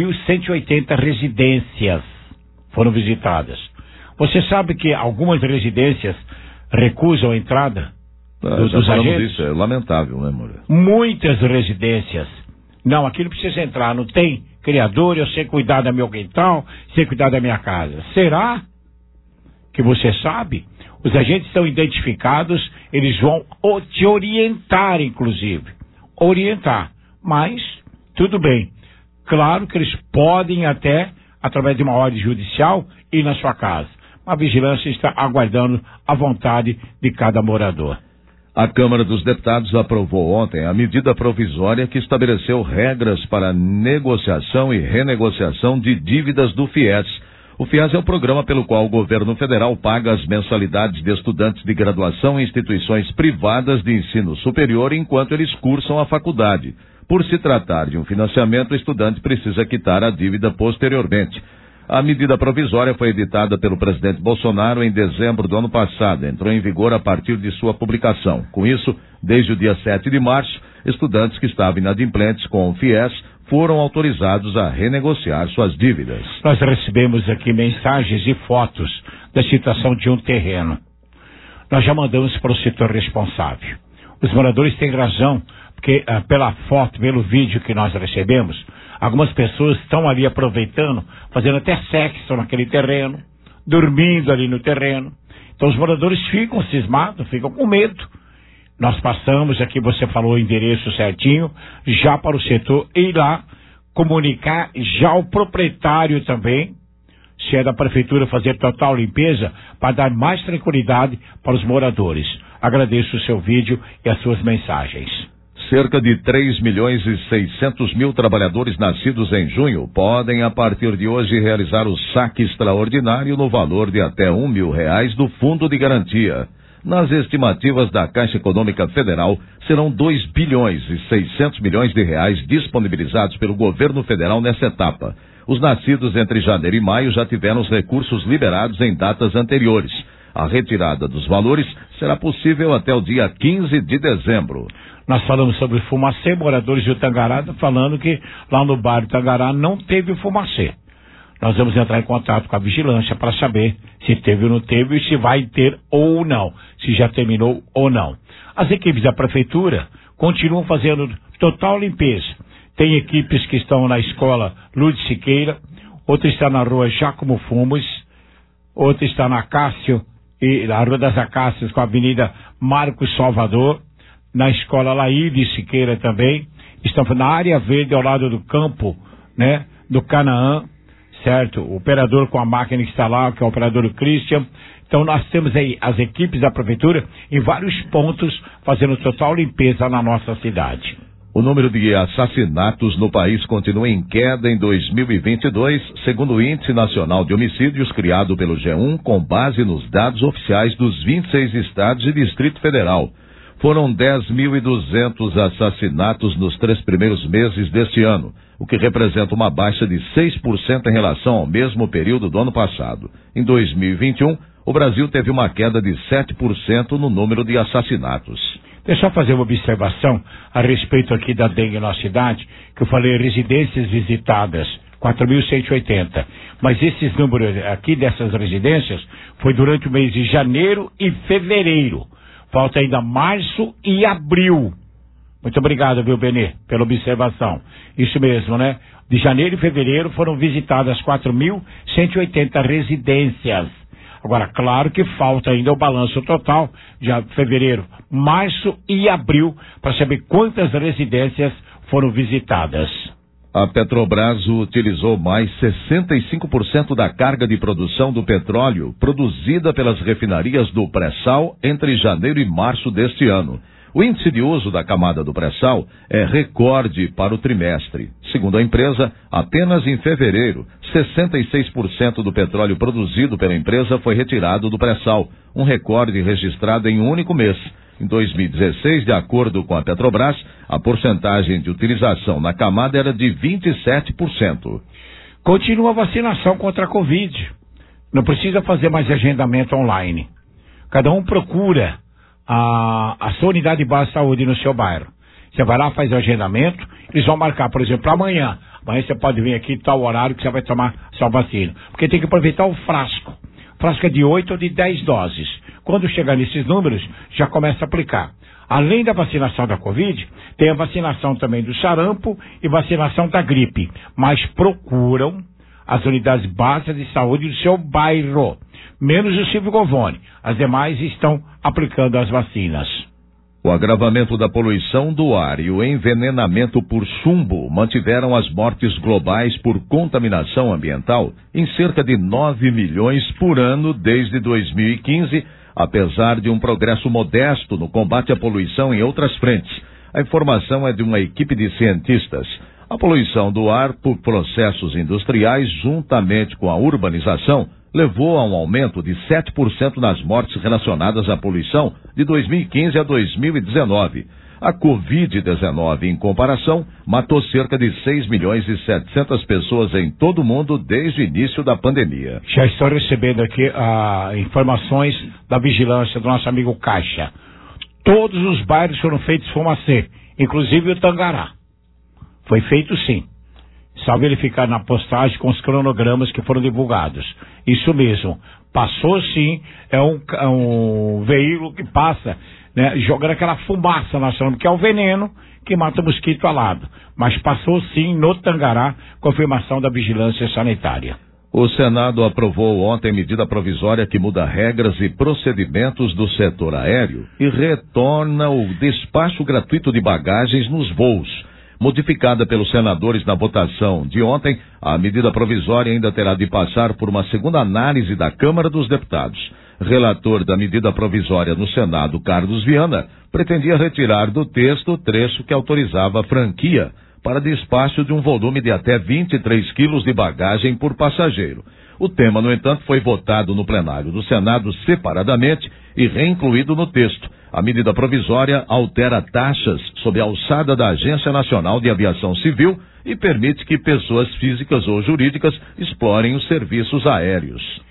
4.180 residências. Foram visitadas. Você sabe que algumas residências recusam a entrada dos agentes? Isso é lamentável, né, Moura? Muitas residências. Não, aqui não precisa entrar, não tem criador, eu sei cuidar do meu quintal, sei cuidar da minha casa. Será que você sabe? Os agentes são identificados, eles vão te orientar, inclusive. Orientar. Mas, tudo bem. Claro que eles podem até, através de uma ordem judicial, ir na sua casa. A vigilância está aguardando a vontade de cada morador. A Câmara dos Deputados aprovou ontem a medida provisória que estabeleceu regras para negociação e renegociação de dívidas do FIES. O FIES é o programa pelo qual o governo federal paga as mensalidades de estudantes de graduação em instituições privadas de ensino superior enquanto eles cursam a faculdade. Por se tratar de um financiamento, o estudante precisa quitar a dívida posteriormente. A medida provisória foi editada pelo presidente Bolsonaro em dezembro do ano passado. Entrou em vigor a partir de sua publicação. Com isso, desde o dia 7 de março, estudantes que estavam inadimplentes com o FIES foram autorizados a renegociar suas dívidas. Nós recebemos aqui mensagens e fotos da situação de um terreno. Nós já mandamos para o setor responsável. Os moradores têm razão, porque pela foto, pelo vídeo que nós recebemos, algumas pessoas estão ali aproveitando, fazendo até sexo naquele terreno, dormindo ali no terreno. Então os moradores ficam cismados, ficam com medo. Nós passamos aqui, você falou o endereço certinho, já para o setor ir lá comunicar já o proprietário também, se é da prefeitura, fazer total limpeza para dar mais tranquilidade para os moradores. Agradeço o seu vídeo e as suas mensagens. Cerca de 3.600.000 trabalhadores nascidos em junho podem, a partir de hoje, realizar o saque extraordinário no valor de até R$1.000 do Fundo de Garantia. Nas estimativas da Caixa Econômica Federal, serão 2,6 bilhões de reais disponibilizados pelo governo federal nessa etapa. Os nascidos entre janeiro e maio já tiveram os recursos liberados em datas anteriores. A retirada dos valores será possível até o dia 15 de dezembro. Nós falamos sobre fumacê, moradores de Tangará falando que lá no bairro Tangará não teve fumacê. Nós vamos entrar em contato com a vigilância para saber se teve ou não teve e se vai ter ou não, se já terminou ou não. As equipes da prefeitura continuam fazendo total limpeza. Tem equipes que estão na escola Lourdes Siqueira, outra está na rua Giacomo Fumes, outra está na Cássio, e na Rua das Acácias com a Avenida Marcos Salvador, na escola Laíde Siqueira também, estão na área verde ao lado do campo, né, do Canaã, certo? O operador com a máquina que está lá, que é o operador Christian. Então nós temos aí as equipes da prefeitura em vários pontos fazendo total limpeza na nossa cidade. O número de assassinatos no país continua em queda em 2022, segundo o Índice Nacional de Homicídios criado pelo G1, com base nos dados oficiais dos 26 estados e Distrito Federal. Foram 10.200 assassinatos nos 3 primeiros meses deste ano, o que representa uma baixa de 6% em relação ao mesmo período do ano passado. Em 2021, o Brasil teve uma queda de 7% no número de assassinatos. Deixa eu fazer uma observação a respeito aqui da dengue na cidade, que eu falei residências visitadas, 4.180. Mas esses números aqui dessas residências foi durante o mês de janeiro e fevereiro. Falta ainda março e abril. Muito obrigado, viu, Benê, pela observação. Isso mesmo, né? De janeiro e fevereiro foram visitadas 4.180 residências. Agora, claro que falta ainda o balanço total de fevereiro, março e abril para saber quantas residências foram visitadas. A Petrobras utilizou mais 65% da carga de produção do petróleo produzida pelas refinarias do pré-sal entre janeiro e março deste ano. O índice de uso da camada do pré-sal é recorde para o trimestre. Segundo a empresa, apenas em fevereiro, 66% do petróleo produzido pela empresa foi retirado do pré-sal, um recorde registrado em um único mês. Em 2016, de acordo com a Petrobras, a porcentagem de utilização na camada era de 27%. Continua a vacinação contra a Covid. Não precisa fazer mais agendamento online. Cada um procura a sua unidade básica de saúde no seu bairro. Você vai lá, faz o agendamento, eles vão marcar, por exemplo, amanhã. Amanhã você pode vir aqui, tal horário que você vai tomar sua vacina. Porque tem que aproveitar o frasco. O frasco é de 8 ou de 10 doses. Quando chegar nesses números, já começa a aplicar. Além da vacinação da Covid, tem a vacinação também do sarampo e vacinação da gripe. Mas procuram as unidades básicas de saúde do seu bairro. Menos o Silvio Govone. As demais estão aplicando as vacinas. O agravamento da poluição do ar e o envenenamento por chumbo mantiveram as mortes globais por contaminação ambiental em cerca de 9 milhões por ano desde 2015, apesar de um progresso modesto no combate à poluição em outras frentes. A informação é de uma equipe de cientistas. A poluição do ar por processos industriais, juntamente com a urbanização, levou a um aumento de 7% nas mortes relacionadas à poluição de 2015 a 2019. A Covid-19, em comparação, matou cerca de 6 milhões e 700 pessoas em todo o mundo desde o início da pandemia. Já estou recebendo aqui informações da vigilância do nosso amigo Caixa. Todos os bairros foram feitos fumacê, inclusive o Tangará. Foi feito sim. Só verificar na postagem com os cronogramas que foram divulgados. Isso mesmo. Passou sim, é um veículo que passa, né, jogando aquela fumaça, nós chamamos que é o veneno que mata o mosquito alado. Mas passou sim no Tangará, confirmação da vigilância sanitária. O Senado aprovou ontem medida provisória que muda regras e procedimentos do setor aéreo e retorna o despacho gratuito de bagagens nos voos. Modificada pelos senadores na votação de ontem, a medida provisória ainda terá de passar por uma segunda análise da Câmara dos Deputados. Relator da medida provisória no Senado, Carlos Viana, pretendia retirar do texto o trecho que autorizava a franquia para despacho de um volume de até 23 quilos de bagagem por passageiro. O tema, no entanto, foi votado no plenário do Senado separadamente e reincluído no texto. A medida provisória altera taxas sob a alçada da Agência Nacional de Aviação Civil e permite que pessoas físicas ou jurídicas explorem os serviços aéreos.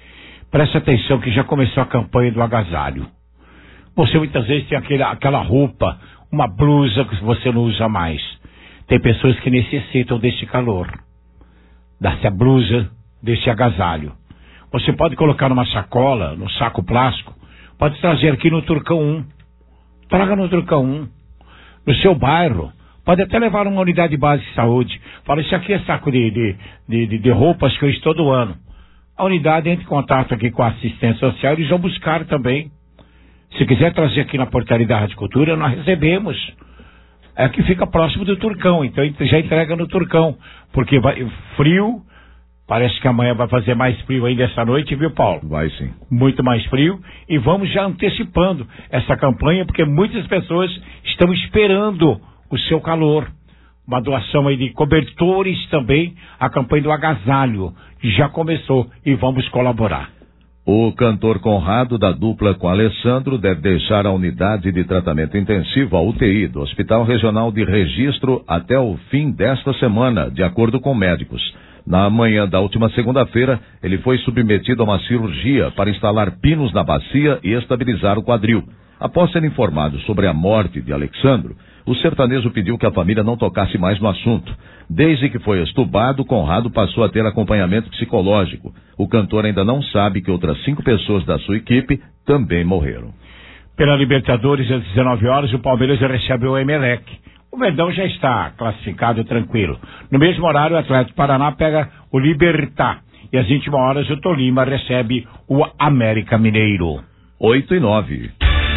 preste atenção que já começou a campanha do agasalho. Você muitas vezes tem aquela roupa, uma blusa que você não usa mais. Tem pessoas que necessitam desse calor. Dá-se a blusa, desse agasalho. Você pode colocar numa sacola, no saco plástico, pode trazer aqui no Turcão 1. Traga no Turcão 1. No seu bairro, pode até levar uma unidade básica de saúde. Fala, isso aqui é saco de roupas que eu uso todo ano. A unidade entra em contato aqui com a assistência social, eles vão buscar também. Se quiser trazer aqui na portaria da Rádio Cultura, nós recebemos. É que fica próximo do Turcão, então já entrega no Turcão. Porque vai frio, parece que amanhã vai fazer mais frio ainda essa noite, viu, Paulo? Vai sim. Muito mais frio. E vamos já antecipando essa campanha, porque muitas pessoas estão esperando o seu calor. Uma doação aí de cobertores também, a campanha do agasalho já começou e vamos colaborar. O cantor Conrado, da dupla com Alessandro, deve deixar a unidade de tratamento intensivo, a UTI, do Hospital Regional de Registro até o fim desta semana, de acordo com médicos. Na manhã da última segunda-feira, ele foi submetido a uma cirurgia para instalar pinos na bacia e estabilizar o quadril. Após ser informado sobre a morte de Alexandro, o sertanejo pediu que a família não tocasse mais no assunto. Desde que foi estubado, Conrado passou a ter acompanhamento psicológico. O cantor ainda não sabe que outras 5 pessoas da sua equipe também morreram. Pela Libertadores, às 19 horas, o Palmeiras recebe o Emelec. O Verdão já está classificado tranquilo. No mesmo horário, o Atlético Paraná pega o Libertad. E às 21 horas, o Tolima recebe o América Mineiro. 8:09.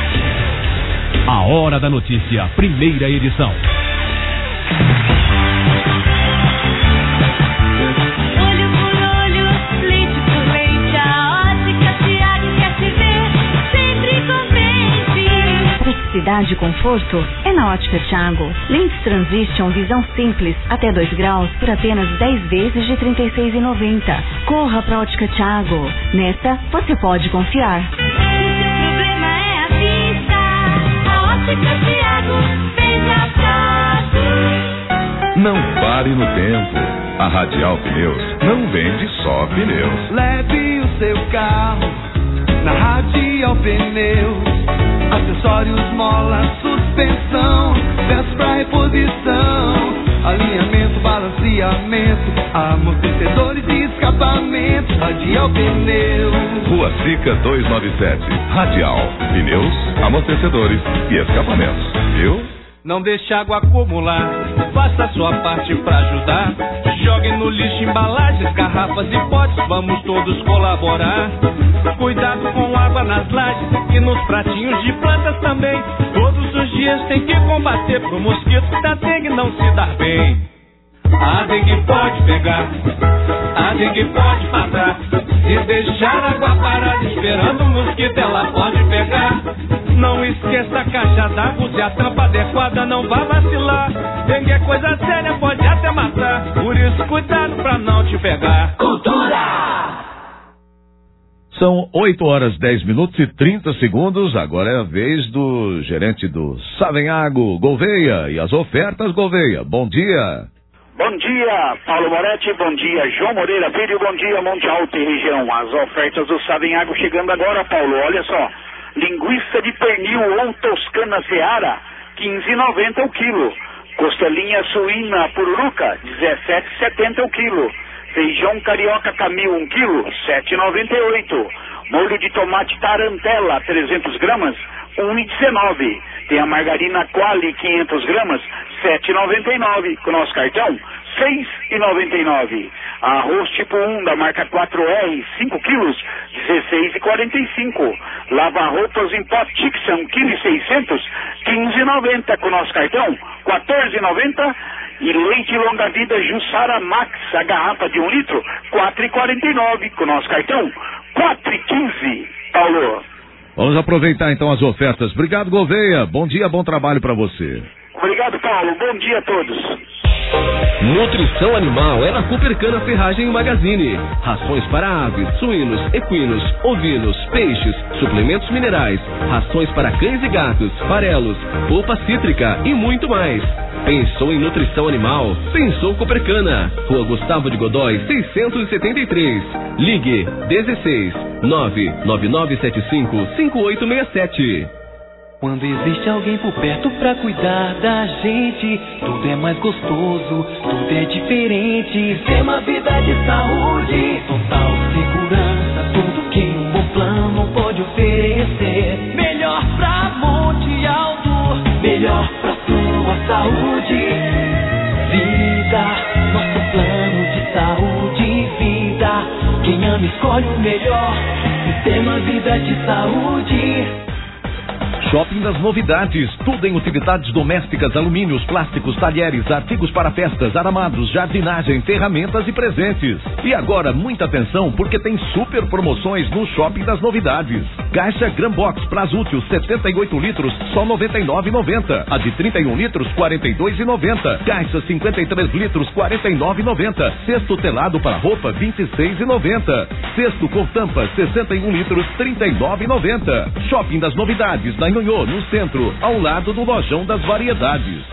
A Hora da Notícia, primeira edição. Olho por olho, leite por leite, a Ótica Thiago quer te ver sempre contente. Praticidade e conforto é na Ótica Thiago. Lentes Transition, visão simples, até 2 graus, por apenas 10 vezes de R$ 36,90. Corra pra Ótica Thiago. Nessa, você pode confiar. Não pare no tempo. A Radial Pneus não vende só pneus. Leve o seu carro na Radial Pneus. Acessórios, mola, suspensão, peças pra reposição, alinhamento, balanceamento, amortecedores e escapamentos. Radial Pneus. Rua Sica 297. Radial Pneus, amortecedores e escapamentos. Viu? Não deixe água acumular, faça a sua parte pra ajudar. Jogue no lixo embalagens, garrafas e potes, vamos todos colaborar. Cuidado com água nas lajes e nos pratinhos de plantas também. Todos os dias tem que combater pro mosquito da dengue não se dar bem. A dengue pode pegar, a dengue pode matar. Se deixar a água parada esperando o mosquito, ela pode pegar. Não esqueça a caixa d'água, use a tampa adequada, não vá vacilar. Dengue é coisa séria, pode até matar. Por isso, cuidado pra não te pegar. Cultura! São 8:10:30. Agora é a vez do gerente do Savenhago, Gouveia, e as ofertas, Gouveia. Bom dia. Bom dia, Paulo Moretti, bom dia, João Moreira Filho, bom dia, Monte Alto e região. As ofertas do Savenhago chegando agora, Paulo, olha só. Linguiça de pernil ou toscana seara, R$15,90 o quilo. Costelinha suína pururuca, R$17,70 o quilo. Feijão carioca camil 1 quilo, R$7,98. Molho de tomate tarantela, 300 gramas, R$1,19. Tem a margarina Quali, 500 gramas, R$7,99. Com nosso cartão, R$6,99. Arroz tipo 1 da marca 4R, 5 quilos, R$16,45. Lava-roupas em pó Tixan, 1,6 kg, R$15,90. Com nosso cartão, R$14,90. E leite longa-vida Jussara Max, a garrafa de 1 litro, R$4,49. Com nosso cartão, R$4,15. Paulo. Vamos aproveitar então as ofertas. Obrigado, Gouveia. Bom dia, bom trabalho para você. Obrigado, Paulo. Bom dia a todos. Nutrição animal é na Coopercana Ferragem e Magazine. Rações para aves, suínos, equinos, ovinos, peixes, suplementos minerais, rações para cães e gatos, farelos, polpa cítrica e muito mais. Pensou em nutrição animal? Pensou Coopercana. Rua Gustavo de Godói, 673. Ligue 16 999755867. Quando existe alguém por perto pra cuidar da gente, tudo é mais gostoso, tudo é diferente. Sistema Vida de Saúde, total segurança, tudo que um bom plano pode oferecer. Melhor pra Monte Alto, melhor pra sua saúde. Vida, nosso plano de saúde e vida. Quem ama escolhe o melhor, Sistema Vida de Saúde. Shopping das Novidades, tudo em utilidades domésticas, alumínios, plásticos, talheres, artigos para festas, aramados, jardinagem, ferramentas e presentes. E agora, muita atenção, porque tem super promoções no Shopping das Novidades. Caixa Grambox Prazútil 78 litros, só R$ 99,90. A de 31 litros, R$ 42,90. Caixa 53 litros, R$ 49,90. Cesto telado para roupa, R$ 26,90. Cesto com tampa, 61 litros, R$ 39,90. Shopping das Novidades, na Inhonhô, no centro, ao lado do Lojão das Variedades.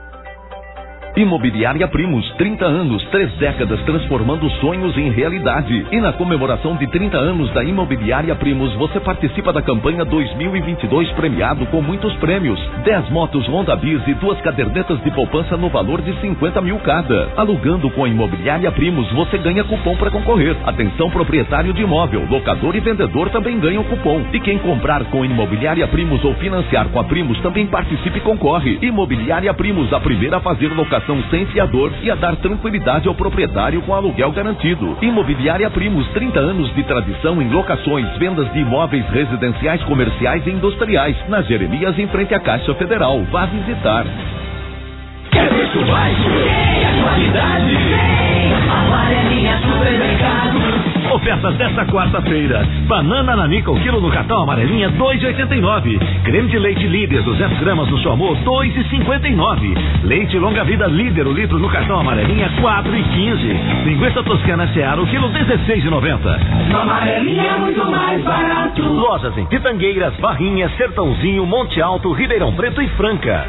Imobiliária Primos, 30 anos, 3 décadas transformando sonhos em realidade. E na comemoração de 30 anos da Imobiliária Primos, você participa da campanha 2022 premiado com muitos prêmios. 10 motos Honda Bis e 2 cadernetas de poupança no valor de 50 mil cada. Alugando com a Imobiliária Primos, você ganha cupom para concorrer. Atenção proprietário de imóvel, locador e vendedor também ganham cupom. E quem comprar com Imobiliária Primos ou financiar com a Primos também participe e concorre. Imobiliária Primos, a primeira a fazer locação sem fiador e a dar tranquilidade ao proprietário com aluguel garantido. Imobiliária Primos, 30 anos de tradição em locações, vendas de imóveis residenciais, comerciais e industriais. Na Jeremias, em frente à Caixa Federal. Vá visitar. Quer preço baixo? Quer qualidade? Amarelinha Supermercado. Ofertas desta quarta-feira: banana nanica o quilo no cartão amarelinha 2,89. Creme de leite líder 200 gramas no seu amor 2,59. Leite longa vida líder o litro no cartão amarelinha 4,15. Linguiça toscana Seara o quilo 16,90. No amarelinha é muito mais barato. Lojas em Pitangueiras, Barrinha, Sertãozinho, Monte Alto, Ribeirão Preto e Franca.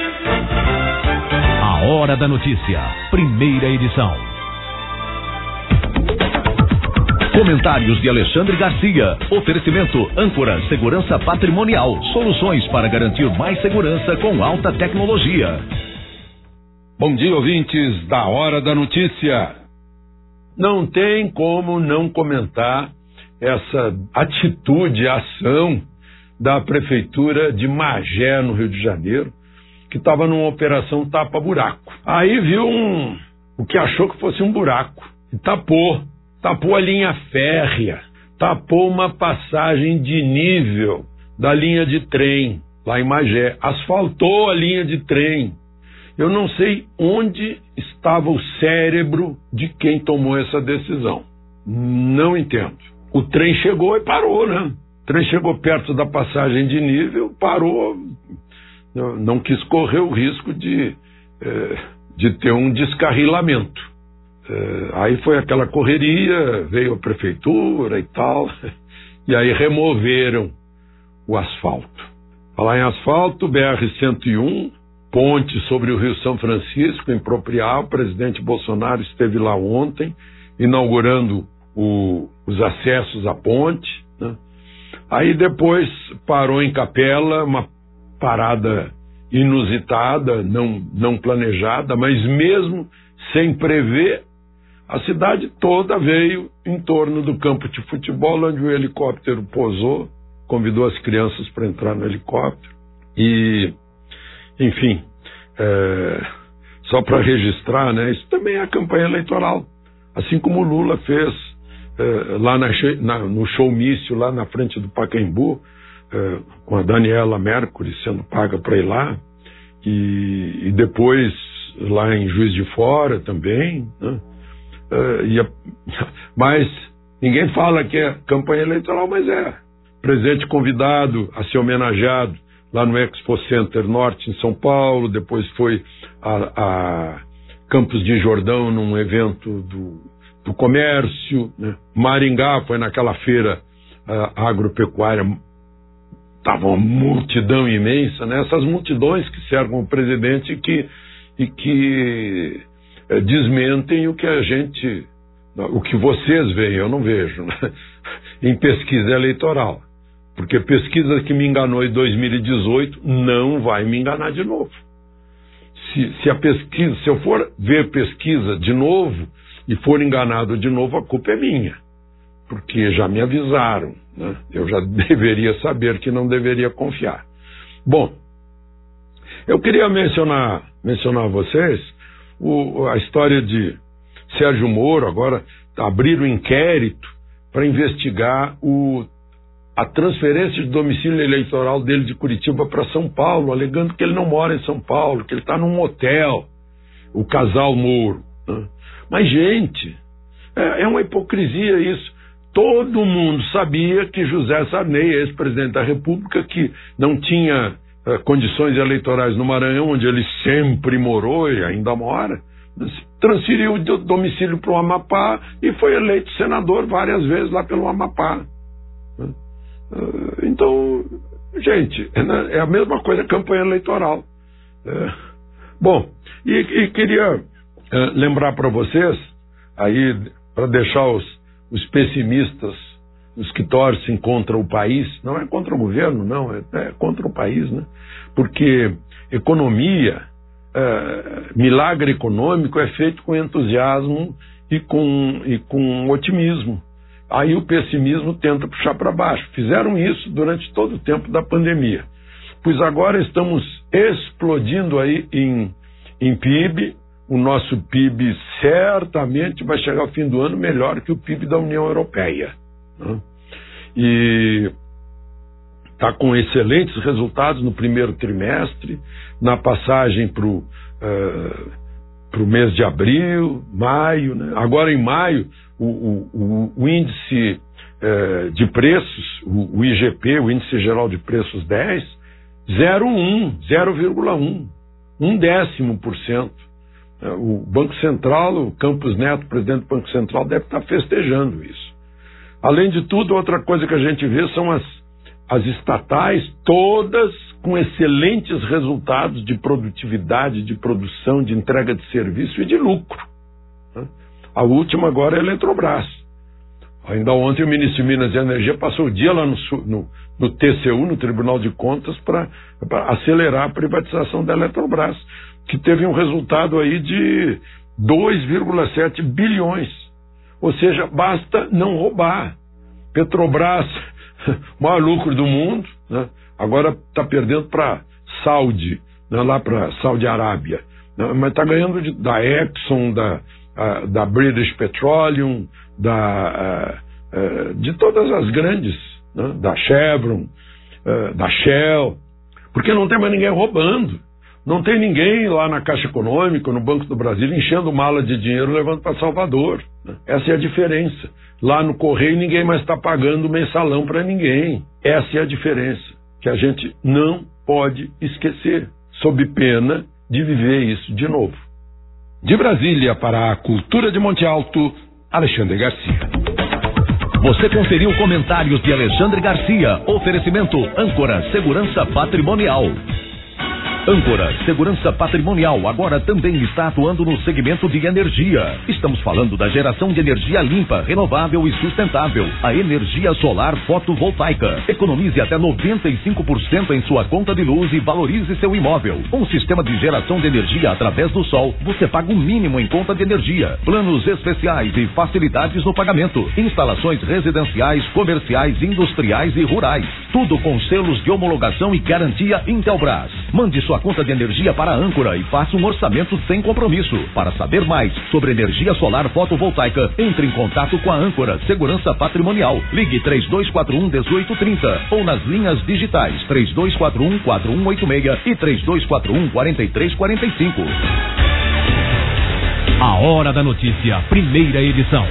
A Hora da Notícia, primeira edição. Comentários de Alexandre Garcia. Oferecimento Âncora Segurança Patrimonial. Soluções para garantir mais segurança com alta tecnologia. Bom dia, ouvintes da Hora da Notícia. Não tem como não comentar essa atitude, ação da Prefeitura de Magé, no Rio de Janeiro, que estava numa operação tapa-buraco. Aí viu o que achou que fosse um buraco e tapou a linha férrea, tapou uma passagem de nível da linha de trem lá em Magé, asfaltou a linha de trem. Eu não sei onde estava o cérebro de quem tomou essa decisão. Não entendo. O trem chegou e parou, né? O trem chegou perto da passagem de nível, parou, não quis correr o risco de ter um descarrilamento. Aí foi aquela correria, veio a prefeitura e tal, e aí removeram o asfalto. Falar em asfalto, BR-101, ponte sobre o Rio São Francisco, em Propriá, o presidente Bolsonaro esteve lá ontem, inaugurando os acessos à ponte, né? Aí depois parou em Capela, uma parada inusitada, não planejada, mas mesmo sem prever, a cidade toda veio em torno do campo de futebol, onde o helicóptero pousou, convidou as crianças para entrar no helicóptero. E, enfim, só para registrar, né, isso também é a campanha eleitoral. Assim como o Lula fez lá no showmício, lá na frente do Pacaembu, com a Daniela Mercury sendo paga para ir lá, e depois lá em Juiz de Fora também, né? Mas ninguém fala que é campanha eleitoral, mas é. Presidente convidado a ser homenageado lá no Expo Center Norte, em São Paulo, depois foi a Campos de Jordão num evento do comércio, né? Maringá foi naquela feira agropecuária, estava uma multidão imensa, né? Essas multidões que cercam o presidente e que desmentem o que a gente O que vocês veem, eu não vejo, né? Em pesquisa eleitoral. Porque pesquisa que me enganou em 2018 não vai me enganar de novo. Se eu for ver pesquisa de novo e for enganado de novo, a culpa é minha. Porque já me avisaram, né? Eu já deveria saber que não deveria confiar. Bom, eu queria mencionar a vocês a história de Sérgio Moro. Agora abrir um inquérito para investigar a transferência de domicílio eleitoral dele de Curitiba para São Paulo, alegando que ele não mora em São Paulo, que ele está num hotel, o casal Moro, né? Mas, gente, é uma hipocrisia isso. Todo mundo sabia que José Sarney, ex-presidente da República, que não tinha condições eleitorais no Maranhão, onde ele sempre morou e ainda mora, transferiu o domicílio para o Amapá e foi eleito senador várias vezes lá pelo Amapá. Então, gente, é a mesma coisa campanha eleitoral. Bom, e queria lembrar para vocês, aí, para deixar os pessimistas, os que torcem contra o país, não é contra o governo, não, é contra o país, né? Porque economia, milagre econômico é feito com entusiasmo e com otimismo. Aí o pessimismo tenta puxar para baixo. Fizeram isso durante todo o tempo da pandemia. Pois agora estamos explodindo aí em PIB. O nosso PIB certamente vai chegar ao fim do ano melhor que o PIB da União Europeia, né? E está com excelentes resultados no primeiro trimestre, na passagem para o mês de abril, maio, né? Agora em maio, o índice de preços, o IGP, o Índice Geral de Preços 10, 0,1%. 0,1%. O Banco Central, o Campos Neto, presidente do Banco Central, deve estar festejando isso. Além de tudo, outra coisa que a gente vê são as estatais, todas com excelentes resultados de produtividade, de produção, de entrega de serviço e de lucro, né? A última agora é a Eletrobras. Ainda ontem o ministro de Minas e Energia passou o dia lá no TCU, no Tribunal de Contas, para acelerar a privatização da Eletrobras, que teve um resultado aí de 2,7 bilhões. Ou seja, basta não roubar. Petrobras, maior lucro do mundo, né? Agora está perdendo para Saudi, né? Lá para Saudi Arábia, né? Mas está ganhando da Exxon, da British Petroleum, de todas as grandes, né? Da Chevron, da Shell, porque não tem mais ninguém roubando. Não tem ninguém lá na Caixa Econômica, no Banco do Brasil, enchendo mala de dinheiro levando para Salvador, né? Essa é a diferença. Lá no Correio ninguém mais está pagando mensalão para ninguém. Essa é a diferença que a gente não pode esquecer, sob pena de viver isso de novo. De Brasília para a Cultura de Monte Alto, Alexandre Garcia. Você conferiu comentários de Alexandre Garcia. Oferecimento Âncora Segurança Patrimonial. Âncora Segurança Patrimonial agora também está atuando no segmento de energia. Estamos falando da geração de energia limpa, renovável e sustentável. A energia solar fotovoltaica. Economize até 95% em sua conta de luz e valorize seu imóvel. Um sistema de geração de energia através do sol. Você paga o mínimo em conta de energia. Planos especiais e facilidades no pagamento. Instalações residenciais, comerciais, industriais e rurais. Tudo com selos de homologação e garantia Intelbras. Mande sua conta de energia para a Âncora e faça um orçamento sem compromisso. Para saber mais sobre energia solar fotovoltaica, entre em contato com a Âncora Segurança Patrimonial. Ligue 3241-1830 ou nas linhas digitais 3241-4186 e 3241-4345. A Hora da Notícia, primeira edição.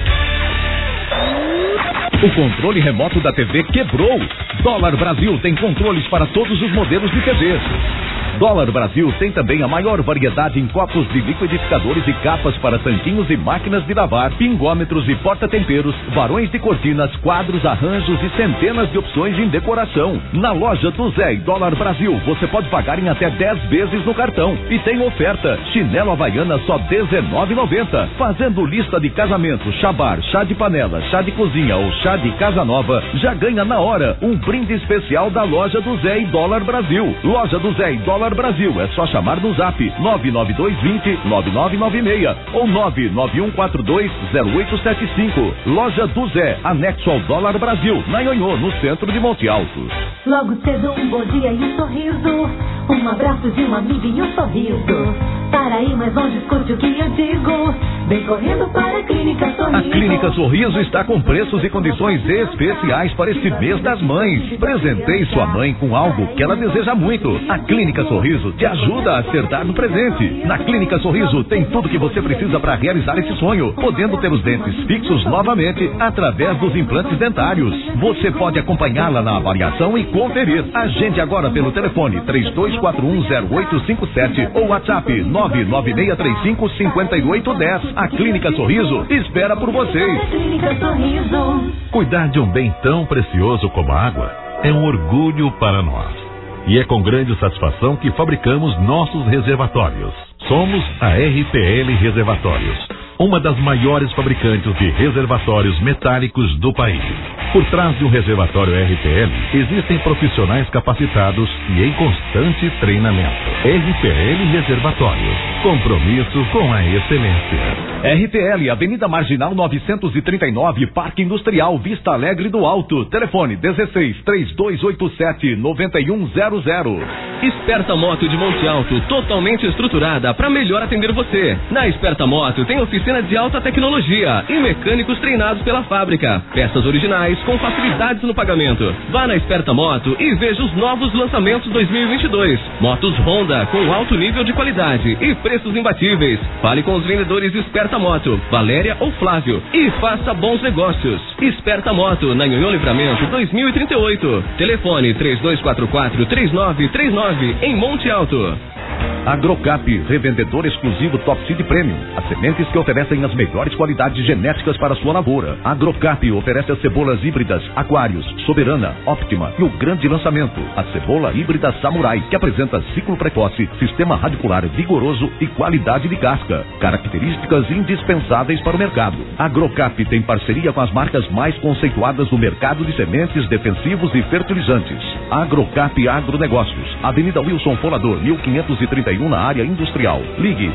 O controle remoto da TV quebrou. Dólar Brasil tem controles para todos os modelos de TVs. Dólar Brasil tem também a maior variedade em copos de liquidificadores e capas para tanquinhos e máquinas de lavar, pingômetros e porta-temperos, varões de cortinas, quadros, arranjos e centenas de opções em decoração. Na loja do Zé e Dólar Brasil, você pode pagar em até 10 vezes no cartão. E tem oferta, chinelo Havaiana só R$19,90. Fazendo lista de casamento, chá bar, chá de panela, chá de cozinha ou chá de casa nova, já ganha na hora um brinde especial da loja do Zé e Dólar Brasil. Loja do Zé e Dólar Brasil, é só chamar no zap 99220-9996 ou 99142-0875. Loja do Zé, anexo ao Dólar Brasil, na Ionhô, no centro de Monte Alto. Logo cedo um bom dia e um sorriso, um abraço de um amigo e um sorriso. Para ir mais longe, escute o que eu digo. Vem correndo para a Clínica Sorriso. A Clínica Sorriso está com preços e condições especiais para este mês das mães. Presenteie sua mãe com algo que ela deseja muito. A Clínica Sorriso te ajuda a acertar no presente. Na Clínica Sorriso tem tudo que você precisa para realizar esse sonho, podendo ter os dentes fixos novamente através dos implantes dentários. Você pode acompanhá-la na avaliação e conferir. Agende agora pelo telefone 32410857 ou WhatsApp 996355810. A Clínica Sorriso espera por vocês. Clínica Sorriso. Cuidar de um bem tão precioso como a água é um orgulho para nós. E é com grande satisfação que fabricamos nossos reservatórios. Somos a RPL Reservatórios, uma das maiores fabricantes de reservatórios metálicos do país. Por trás de um reservatório RPL, existem profissionais capacitados e em constante treinamento. RPL Reservatórios, compromisso com a excelência. RPL, Avenida Marginal 939, Parque Industrial, Vista Alegre do Alto. Telefone 16-3287-9100. Esperta Moto de Monte Alto, totalmente estruturada para melhor atender você. Na Esperta Moto tem oficina de alta tecnologia e mecânicos treinados pela fábrica. Peças originais com facilidades no pagamento. Vá na Esperta Moto e veja os novos lançamentos 2022. Motos Honda com alto nível de qualidade e preços imbatíveis. Fale com os vendedores Esperta Moto, Valéria ou Flávio, e faça bons negócios. Esperta Moto, na Ionhô Livramento 2038. Telefone 3244-3939, em Monte Alto. Agrocap, revendedor exclusivo Top Seed Premium. As sementes que oferecem as melhores qualidades genéticas para a sua lavoura. Agrocap oferece as cebolas híbridas Aquários, Soberana, Optima e o grande lançamento, a cebola híbrida Samurai, que apresenta ciclo precoce, sistema radicular vigoroso e qualidade de casca. Características indispensáveis para o mercado. Agrocap tem parceria com as marcas mais conceituadas do mercado de sementes, defensivos e fertilizantes. Agrocap Agronegócios, Avenida Wilson Folador, 1531, na área industrial. Ligue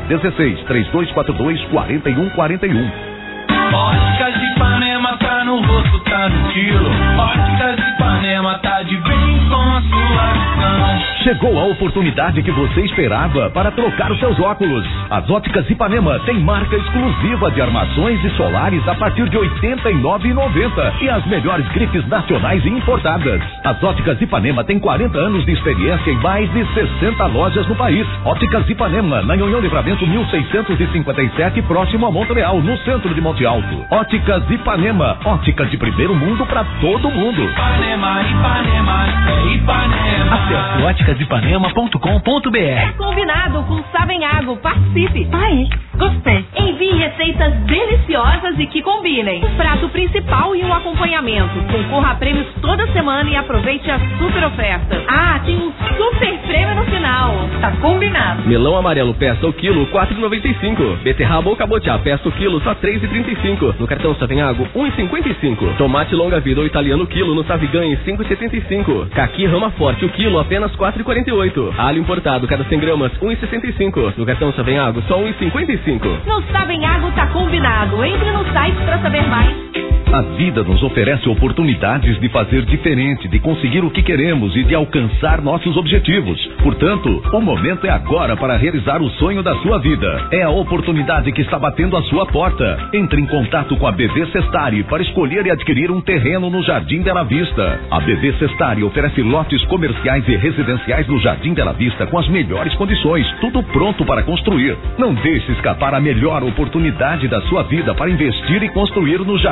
16-3242-4141. Óticas de Ipanema tá no rosto, tá no quilo. Óticas de Ipanema tá de bem com a sua visão. Chegou a oportunidade que você esperava para trocar os seus óculos. As Óticas Ipanema tem marca exclusiva de armações e solares a partir de R$ 89,90 e as melhores grifes nacionais e importadas. As Óticas Ipanema tem 40 anos de experiência em mais de 60 lojas no país. Óticas Ipanema, na Ionhô Livramento 1657, próximo a Montreal, no centro de Monte Alto. Óticas Ipanema, óticas de primeiro mundo para todo mundo. Ipanema, Ipanema, é Ipanema. Acesse óticasipanema.com.br. Combinado com Savenhago, participe. Ai, gostei. Envie receitas deliciosas e que combinem. Um prato principal e um acompanhamento. Concorra a prêmios toda semana e aproveite a super oferta. Ah, tem um super prêmio no final. Tá combinado. Melão amarelo peça o quilo, R$ 4,95. Beterraba ou cabotiá peça o quilo, só R$ 3,35. No cartão Savenhago, R$ 1,55. Tomate longa vida ou italiano quilo no Savigãe, R$ 5,75. Caqui rama forte o quilo, apenas R$ 4,48. Alho importado, cada 100 gramas, R$ 1,65. No cartão Savenhago, só R$ 1,55. No Savenhago tá combinado. Entre no site pra saber mais. A vida nos oferece oportunidades de fazer diferente, de conseguir o que queremos e de alcançar nossos objetivos. Portanto, o momento é agora para realizar o sonho da sua vida. É a oportunidade que está batendo a sua porta. Entre em contato com a BV Sestari para escolher e adquirir um terreno no Jardim Bela Vista. A BV Sestari oferece lotes comerciais e residenciais no Jardim Bela Vista com as melhores condições, tudo pronto para construir. Não deixe escapar a melhor oportunidade da sua vida para investir e construir no Jardim Bela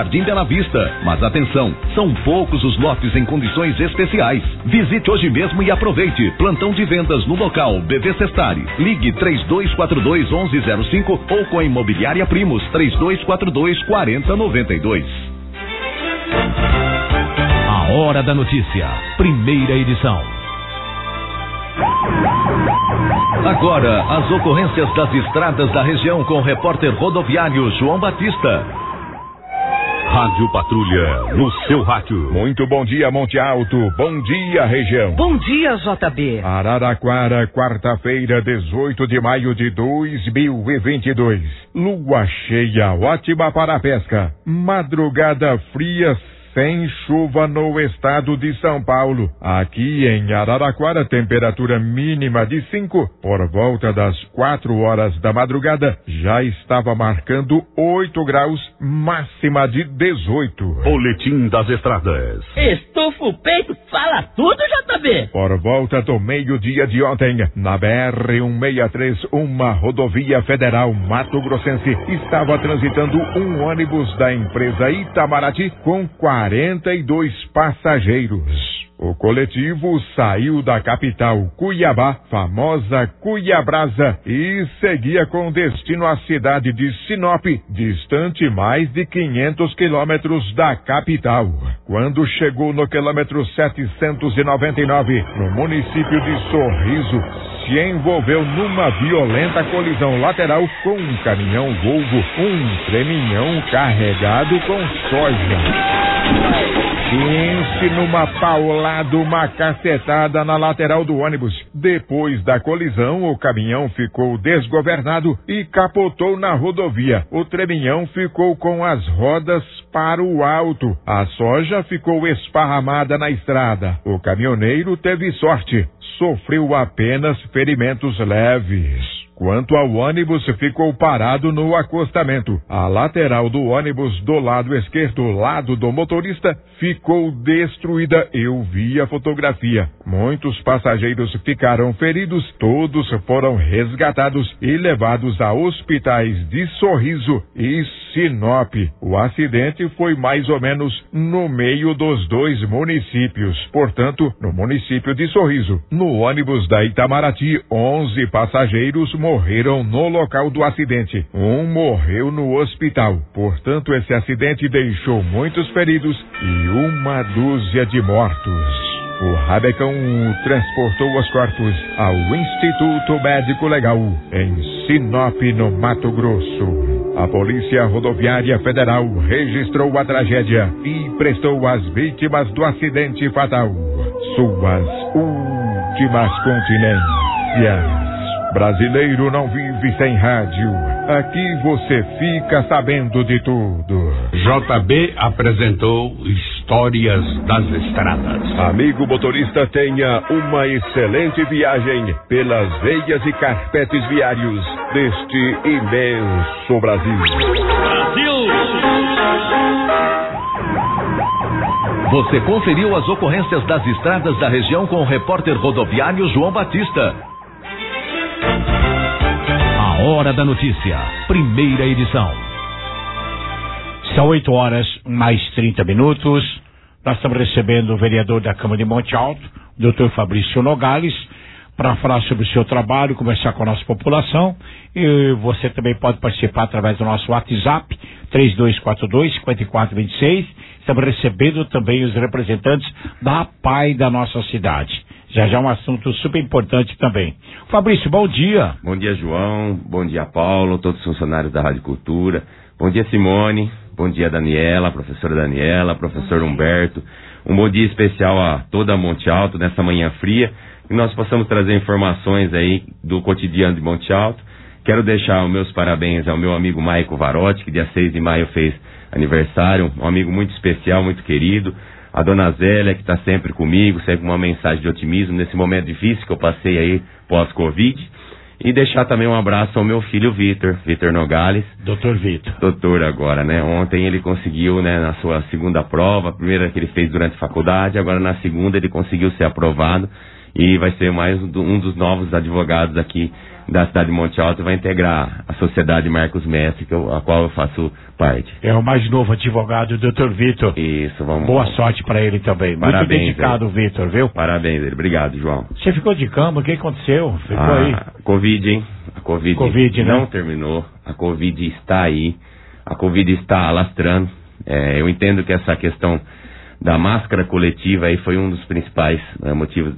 vista. Mas atenção, são poucos os lotes em condições especiais. Visite hoje mesmo e aproveite. Plantão de vendas no local BV Sestari. Ligue 3242-1105 ou com a Imobiliária Primos 3242-4092. A Hora da Notícia, primeira edição. Agora, as ocorrências das estradas da região com o repórter rodoviário João Batista. Rádio Patrulha, no seu rádio. Muito bom dia, Monte Alto. Bom dia, região. Bom dia, JB. Araraquara, quarta-feira, 18 de maio de 2022. Lua cheia, ótima para a pesca. Madrugada fria, sem chuva no estado de São Paulo. Aqui em Araraquara, temperatura mínima de 5. Por volta das 4 horas da madrugada, já estava marcando 8 graus, máxima de 18. Boletim das estradas. Estufa o peito, fala tudo, JB. Por volta do meio-dia de ontem, na BR-163, uma rodovia federal mato-grossense, estava transitando um ônibus da empresa Itamaraty com 42 passageiros. O coletivo saiu da capital Cuiabá, famosa Cuiabrasa, e seguia com destino à cidade de Sinop, distante mais de 500 quilômetros da capital. Quando chegou no quilômetro 799, no município de Sorriso, se envolveu numa violenta colisão lateral com um caminhão Volvo, um treminhão carregado com soja. Pense numa paulada, uma cacetada na lateral do ônibus. Depois da colisão, o caminhão ficou desgovernado e capotou na rodovia. O treminhão ficou com as rodas para o alto. A soja ficou esparramada na estrada. O caminhoneiro teve sorte. Sofreu apenas ferimentos leves. Quanto ao ônibus, ficou parado no acostamento. A lateral do ônibus do lado esquerdo, lado do motorista, ficou destruída. Eu vi a fotografia. Muitos passageiros ficaram feridos. Todos foram resgatados e levados a hospitais de Sorriso e Sinop. O acidente foi mais ou menos no meio dos dois municípios. Portanto, no município de Sorriso. No ônibus da Itamaraty, 11 passageiros morreram no local do acidente. Um morreu no hospital. Portanto, esse acidente deixou muitos feridos e uma dúzia de mortos. O Rabecão transportou os corpos ao Instituto Médico Legal, em Sinop, no Mato Grosso. A Polícia Rodoviária Federal registrou a tragédia e prestou às vítimas do acidente fatal suas últimas continências. Brasileiro não vive sem rádio. Aqui você fica sabendo de tudo. JB apresentou Histórias das Estradas. Amigo motorista, tenha uma excelente viagem pelas veias e carpetes viários deste imenso Brasil. Você conferiu as ocorrências das estradas da região com o repórter rodoviário João Batista. A Hora da Notícia, primeira edição. São 8 horas mais 30 minutos. Nós estamos recebendo o vereador da Câmara de Monte Alto, Dr. Fabrício Nogales, para falar sobre o seu trabalho, conversar com a nossa população. E você também pode participar através do nosso WhatsApp, 3242-5426. Estamos recebendo também os representantes da PAI da nossa cidade. Já é um assunto super importante também. Fabrício, bom dia. Bom dia, João. Bom dia, Paulo, todos os funcionários da Rádio Cultura. Bom dia, Simone. Bom dia, Daniela, professora Daniela, professor Humberto. Um bom dia especial a toda a Monte Alto nessa manhã fria. E nós possamos trazer informações aí do cotidiano de Monte Alto. Quero deixar os meus parabéns ao meu amigo Maico Varotti, que dia 6 de maio fez aniversário. Um amigo muito especial, muito querido. A dona Zélia, que está sempre comigo, sempre com uma mensagem de otimismo nesse momento difícil que eu passei aí pós-Covid. E deixar também um abraço ao meu filho Vitor Nogales. Doutor Vitor. Doutor agora, né? Ontem ele conseguiu, né, na sua segunda prova, a primeira que ele fez durante a faculdade, agora na segunda ele conseguiu ser aprovado. e vai ser mais um dos novos advogados aqui da cidade de Monte Alto, vai integrar a Sociedade Marcos Mestre, a qual eu faço parte. É o mais novo advogado, o Dr. Vitor. Isso, vamos. Boa sorte para ele também. Parabéns, muito dedicado, Vitor, viu? Parabéns, ele. Obrigado, João. Você ficou de cama, o que aconteceu? Ficou aí? Covid, hein? A Covid né? não terminou, a Covid está aí, a Covid está alastrando. Eu entendo que essa questão da máscara coletiva aí foi um dos principais motivos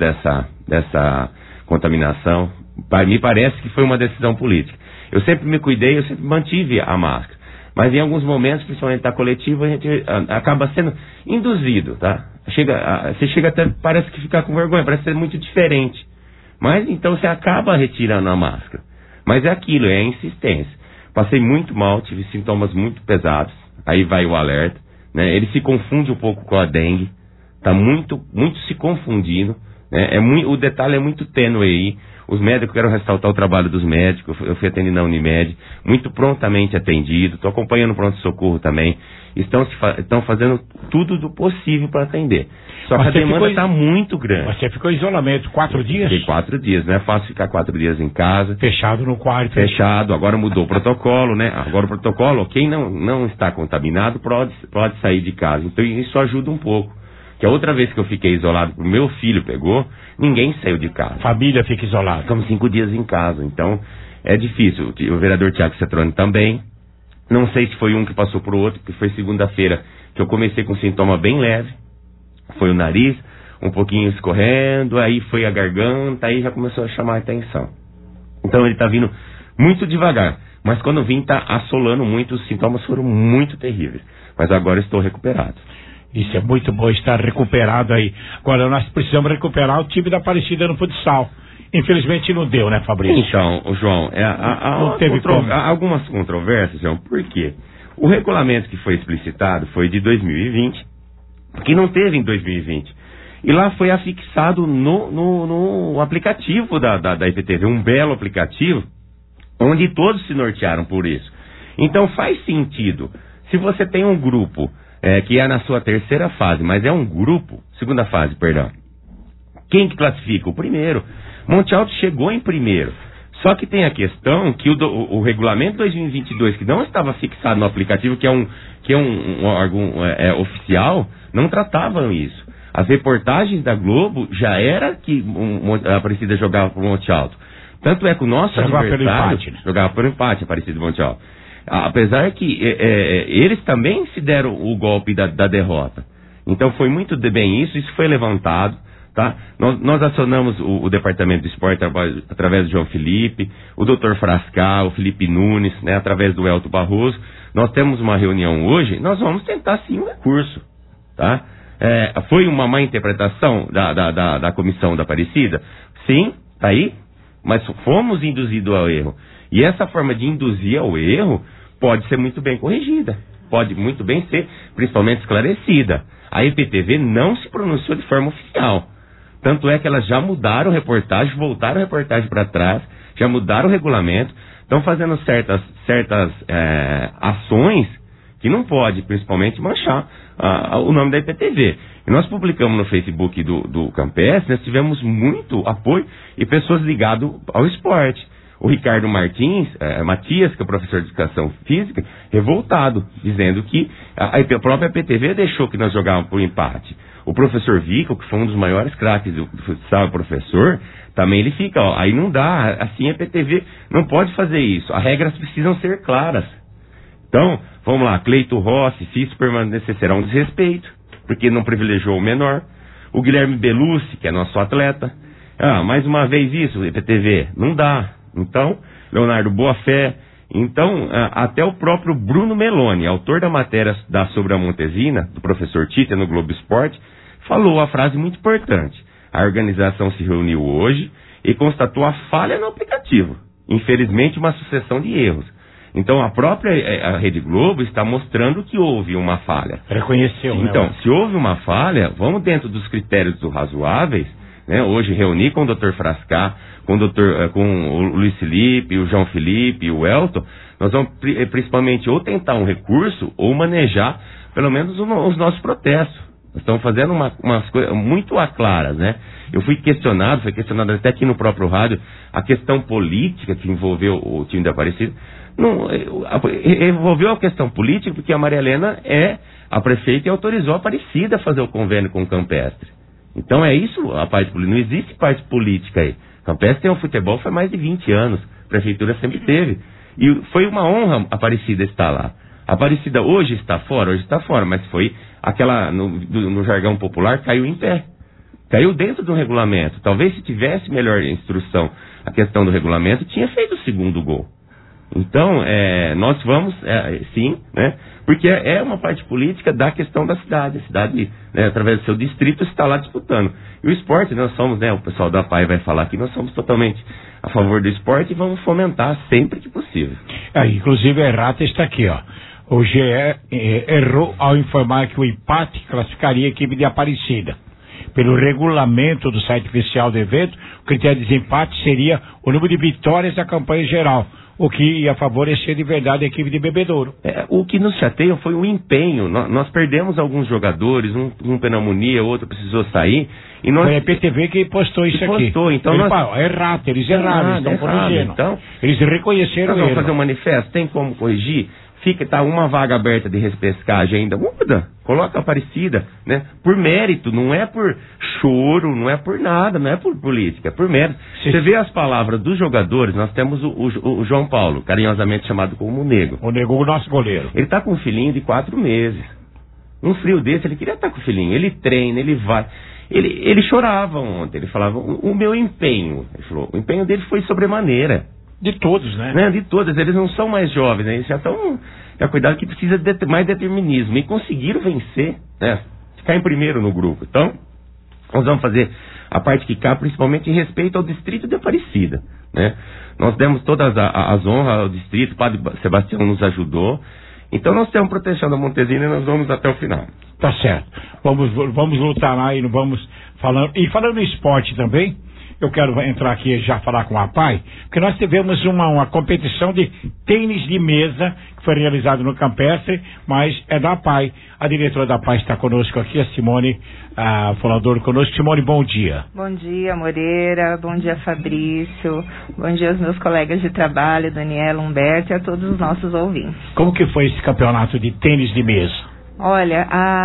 dessa contaminação. Me parece que foi uma decisão política. Eu sempre me cuidei, eu sempre mantive a máscara. Mas em alguns momentos, principalmente da coletiva, a gente acaba sendo induzido, tá? Você chega até, parece que ficar com vergonha, parece ser muito diferente. Mas então você acaba retirando a máscara. Mas é aquilo, é a insistência. Passei muito mal, tive sintomas muito pesados. Aí vai o alerta, né? Ele se confunde um pouco com a dengue. Tá muito se confundindo, né? O detalhe é muito tênue aí. Os médicos, quero ressaltar o trabalho dos médicos. Eu fui atendido na Unimed, muito prontamente atendido. Estou acompanhando o pronto-socorro também. Estão fazendo tudo do possível para atender. Só que a demanda está muito grande. Você ficou em isolamento 4 dias? Fiquei 4 dias, não é fácil ficar 4 dias em casa. Fechado no quarto. Fechado, agora mudou o protocolo, né? Agora o protocolo, quem não está contaminado pode sair de casa. Então isso ajuda um pouco. Que a outra vez que eu fiquei isolado, o meu filho pegou, ninguém saiu de casa. Família fica isolada. Ficamos 5 dias em casa, então é difícil. O vereador Tiago Cetrone também. Não sei se foi um que passou pro outro, porque foi segunda-feira que eu comecei com sintoma bem leve. Foi o nariz, um pouquinho escorrendo, aí foi a garganta, aí já começou a chamar a atenção. Então ele tá vindo muito devagar. Mas quando vim, tá assolando muito, os sintomas foram muito terríveis. Mas agora estou recuperado. Isso é muito bom, estar recuperado aí. Agora nós precisamos recuperar o time da Aparecida no futsal. Infelizmente não deu, né, Fabrício? Então, João, há algumas controvérsias, João. Por quê? O regulamento que foi explicitado foi de 2020, que não teve em 2020. E lá foi afixado no aplicativo da IPTV, um belo aplicativo, onde todos se nortearam por isso. Então faz sentido, se você tem um grupo que é na sua terceira fase, mas é um grupo, segunda fase, perdão, quem que classifica? O primeiro. Monte Alto chegou em primeiro. Só que tem a questão que o regulamento 2022, que não estava fixado no aplicativo, que é um órgão oficial, não tratavam isso. As reportagens da Globo já era que a Aparecida jogava por Monte Alto. Tanto é que o nosso adversário jogava por empate, Aparecida e Monte Alto. Apesar que eles também se deram o golpe da derrota. Então foi muito bem isso foi levantado. Tá? Nós acionamos o Departamento de Esporte através do João Felipe, o Dr. Frascar, o Felipe Nunes, né, através do Elton Barroso. Nós temos uma reunião hoje, nós vamos tentar sim um recurso. Tá? Foi uma má interpretação da comissão da Aparecida? Sim, tá aí, mas fomos induzidos ao erro. E essa forma de induzir ao erro pode ser muito bem corrigida, pode muito bem ser principalmente esclarecida. A IPTV não se pronunciou de forma oficial. Tanto é que elas já mudaram reportagem, voltaram a reportagem para trás, já mudaram o regulamento, estão fazendo certas ações que não pode, principalmente, manchar o nome da IPTV. E nós publicamos no Facebook do Campes, nós tivemos muito apoio e pessoas ligadas ao esporte. O Ricardo Matias, que é professor de educação física, revoltado, dizendo que a própria IPTV deixou que nós jogávamos por empate. O professor Vico, que foi um dos maiores craques do futsal, professor, também ele fica, aí não dá, assim a IPTV não pode fazer isso, as regras precisam ser claras. Então, vamos lá, Cleito Rossi, se isso permanecer, será um desrespeito, porque não privilegiou o menor. O Guilherme Belucci, que é nosso atleta, mais uma vez isso, IPTV, não dá. Então, Leonardo Boafé, então, até o próprio Bruno Meloni, autor da matéria sobre a Montesina, do professor Tita no Globo Esporte, falou a frase muito importante. A organização se reuniu hoje e constatou a falha no aplicativo. Infelizmente, uma sucessão de erros. Então, a própria Rede Globo está mostrando que houve uma falha. Reconheceu, né? Então, se houve uma falha, vamos dentro dos critérios do razoáveis, né? Hoje, reunir com o Dr. Frascar, com o Luiz Felipe, o João Felipe, o Elton, nós vamos principalmente ou tentar um recurso ou manejar, pelo menos, os nossos protestos. Nós estamos fazendo umas coisas muito claras, né? Eu fui questionado até aqui no próprio rádio, a questão política que envolveu o time da Aparecida. Não, envolveu a questão política porque a Maria Helena é a prefeita e autorizou a Aparecida a fazer o convênio com o Campestre. Então é isso a parte política. Não existe parte política aí. Campestre tem um futebol faz mais de 20 anos. A prefeitura sempre teve. E foi uma honra a Aparecida estar lá. A Aparecida hoje está fora, mas foi aquela, no jargão popular, caiu em pé. Caiu dentro do regulamento. Talvez se tivesse melhor instrução a questão do regulamento, tinha feito o segundo gol. Então, nós vamos, sim, né? Porque é uma parte política da questão da cidade. A cidade, né, através do seu distrito, está lá disputando. E o esporte, nós somos, né? O pessoal da PAI vai falar aqui, nós somos totalmente a favor do esporte e vamos fomentar sempre que possível. Inclusive, a errata está aqui, ó. O GE errou ao informar que o empate classificaria a equipe de Aparecida. Pelo regulamento do site oficial do evento, o critério de desempate seria o número de vitórias da campanha geral, o que ia favorecer de verdade a equipe de Bebedouro. O que nos chateia foi o empenho. Nós perdemos alguns jogadores, um pneumonia, outro precisou sair. E nós... Foi a EPTV que postou isso aqui. Então eles erraram, estão corrigindo. Então, eles reconheceram o erro. Vamos fazer um manifesto, tem como corrigir? Tá uma vaga aberta de repescagem ainda, muda, coloca a Aparecida, né? Por mérito, não é por choro, não é por nada, não é por política, é por mérito. Sim. Você vê as palavras dos jogadores, nós temos o João Paulo, carinhosamente chamado como o Nego. O Nego, o nosso goleiro. Ele tá com um filhinho de 4 meses. Um frio desse, ele queria estar com o filhinho, ele treina, ele vai. Ele chorava ontem, ele falava, o meu empenho, ele falou, o empenho dele foi sobremaneira. De todos, né? De todos, eles não são mais jovens, né? Eles já estão... cuidado que precisa de mais determinismo. E conseguiram vencer, né? Ficar em primeiro no grupo. Então, nós vamos fazer a parte que cabe, principalmente em respeito ao distrito de Aparecida, né? Nós demos todas as honras ao distrito, o padre Sebastião nos ajudou. Então, nós temos proteção da Montesina e nós vamos até o final. Tá certo. Vamos lutar lá e vamos falando... E falando em esporte também... Eu quero entrar aqui e já falar com a PAI, porque nós tivemos uma competição de tênis de mesa que foi realizada no Campestre, mas é da PAI. A diretora da PAI está conosco aqui, a Simone, faladora conosco. Simone, bom dia. Bom dia, Moreira. Bom dia, Fabrício. Bom dia aos meus colegas de trabalho, Daniela, Humberto e a todos os nossos ouvintes. Como que foi esse campeonato de tênis de mesa? Olha,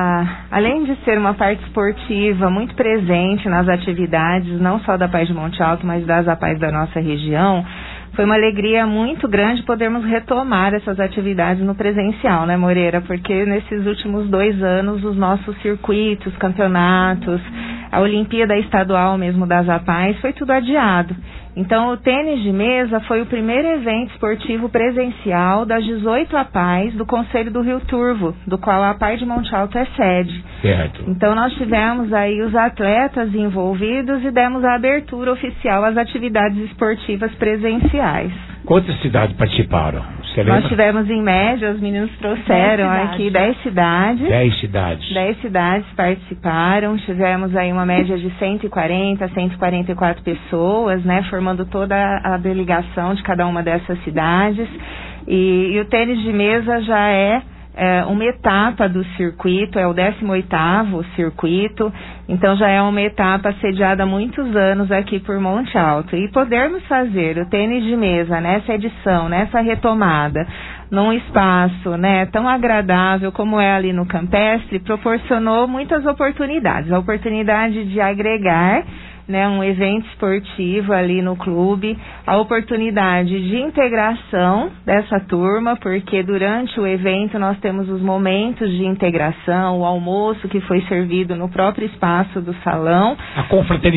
além de ser uma parte esportiva muito presente nas atividades, não só da PAI de Monte Alto, mas das APAIs da nossa região, foi uma alegria muito grande podermos retomar essas atividades no presencial, né, Moreira? Porque nesses últimos 2 anos, os nossos circuitos, campeonatos, a Olimpíada Estadual mesmo das APAIs, foi tudo adiado. Então, o tênis de mesa foi o primeiro evento esportivo presencial das 18 APAIs do Conselho do Rio Turvo, do qual a APAI de Monte Alto é sede. Certo. Então, nós tivemos aí os atletas envolvidos e demos a abertura oficial às atividades esportivas presenciais. Quantas cidades participaram? Nós tivemos, em média, os meninos trouxeram aqui 10 cidades. 10 cidades. 10 cidades participaram. Tivemos aí uma média de 140, 144 pessoas, né? Formando toda a delegação de cada uma dessas cidades. E o tênis de mesa já é uma etapa do circuito, é o 18º circuito, então já é uma etapa sediada há muitos anos aqui por Monte Alto. E podermos fazer o tênis de mesa nessa edição, nessa retomada, num espaço, né, tão agradável como é ali no Campestre, proporcionou muitas oportunidades. A oportunidade de agregar, né, um evento esportivo ali no clube, a oportunidade de integração dessa turma, porque durante o evento nós temos os momentos de integração, o almoço que foi servido no próprio espaço do salão. A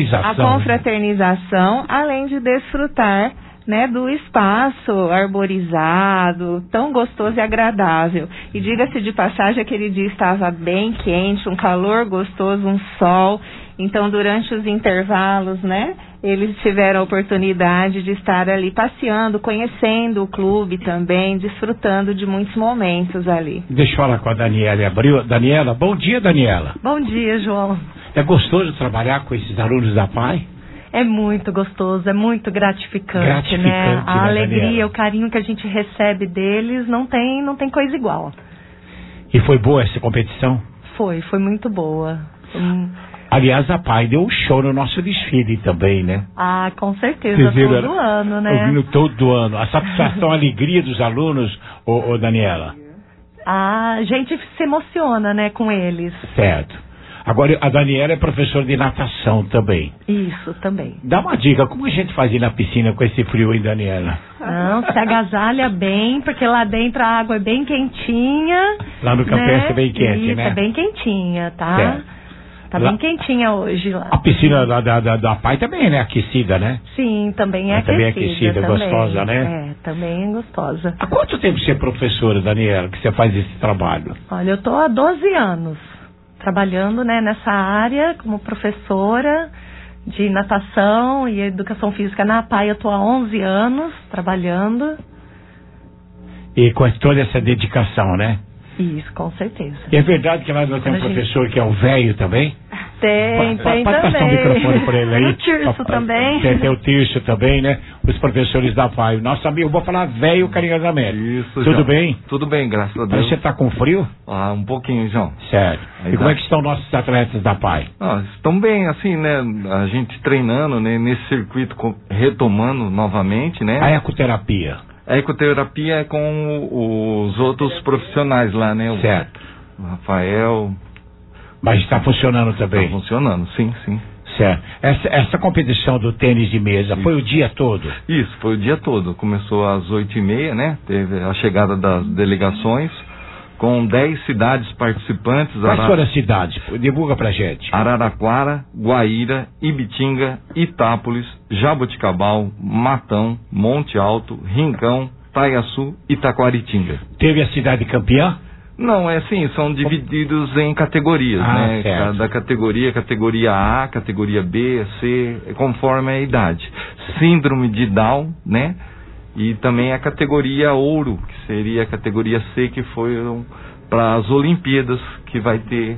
confraternização, além de desfrutar, né, do espaço arborizado, tão gostoso e agradável. E diga-se de passagem, aquele dia estava bem quente, um calor gostoso, um sol. Então, durante os intervalos, né, eles tiveram a oportunidade de estar ali passeando, conhecendo o clube também, desfrutando de muitos momentos ali. Deixa eu falar com a Daniela Abreu. Daniela, bom dia, Daniela. Bom dia, João. É gostoso trabalhar com esses alunos da PAI? É muito gostoso, é muito gratificante, né? A alegria, Daniela, o carinho que a gente recebe deles não tem coisa igual. E foi boa essa competição? Foi muito boa. Aliás, a PAI deu um show no nosso desfile também, né? Ah, com certeza, todo ano, né? Todo ano. A satisfação, a alegria dos alunos, ô Daniela. A gente se emociona, né, com eles. Certo. Agora, a Daniela é professora de natação também. Isso, também. Dá uma dica, como a gente faz ir na piscina com esse frio, hein, Daniela? Não, se agasalha bem, porque lá dentro a água é bem quentinha. Lá no campestre é bem quente, isso, né? É bem quentinha, tá? Certo. Tá bem quentinha hoje lá. A piscina da PAI também, né? Aquecida, né? Sim, também é aquecida. Também é aquecida, também. Gostosa, né? Também é gostosa. Há quanto tempo você é professora, Daniela, que você faz esse trabalho? Olha, eu tô há 12 anos trabalhando, né, nessa área como professora de natação e educação física na PAI. Eu tô há 11 anos trabalhando. E com toda essa dedicação, né? Isso, com certeza. E é verdade que lá nós temos um professor que é o velho também? Tem Pode também. passar o microfone por ele aí. O Tirso também. Tem o Tirso também, né? Os professores da PAI. Nosso amigo, eu vou falar velho carinhosamente. Isso, Tudo João. bem? Tudo bem, graças a Deus. Mas você tá com frio? Ah, um pouquinho, João. Certo. E como é que estão nossos atletas da PAI? Estão bem, assim, né? A gente treinando, né? Nesse circuito, retomando novamente, né? A ecoterapia. A ecoterapia é com os outros profissionais lá, né? Certo. O Rafael. Mas está funcionando também? Está funcionando, sim. Certo. Essa competição do tênis de mesa foi o dia todo? Isso, foi o dia todo. Começou às 8h30, né? Teve a chegada das delegações, com 10 cidades participantes. Quais foram as cidades? Divulga pra gente. Araraquara, Guaíra, Ibitinga, Itápolis, Jaboticabal, Matão, Monte Alto, Rincão, Taiaçu e Taquaritinga. Teve a cidade campeã? Não, é assim, são divididos em categorias, né? Certo. Cada categoria A, categoria B, C, conforme a idade. Síndrome de Down, né? E também a categoria Ouro, que seria a categoria C, que foram para as Olimpíadas, que vai ter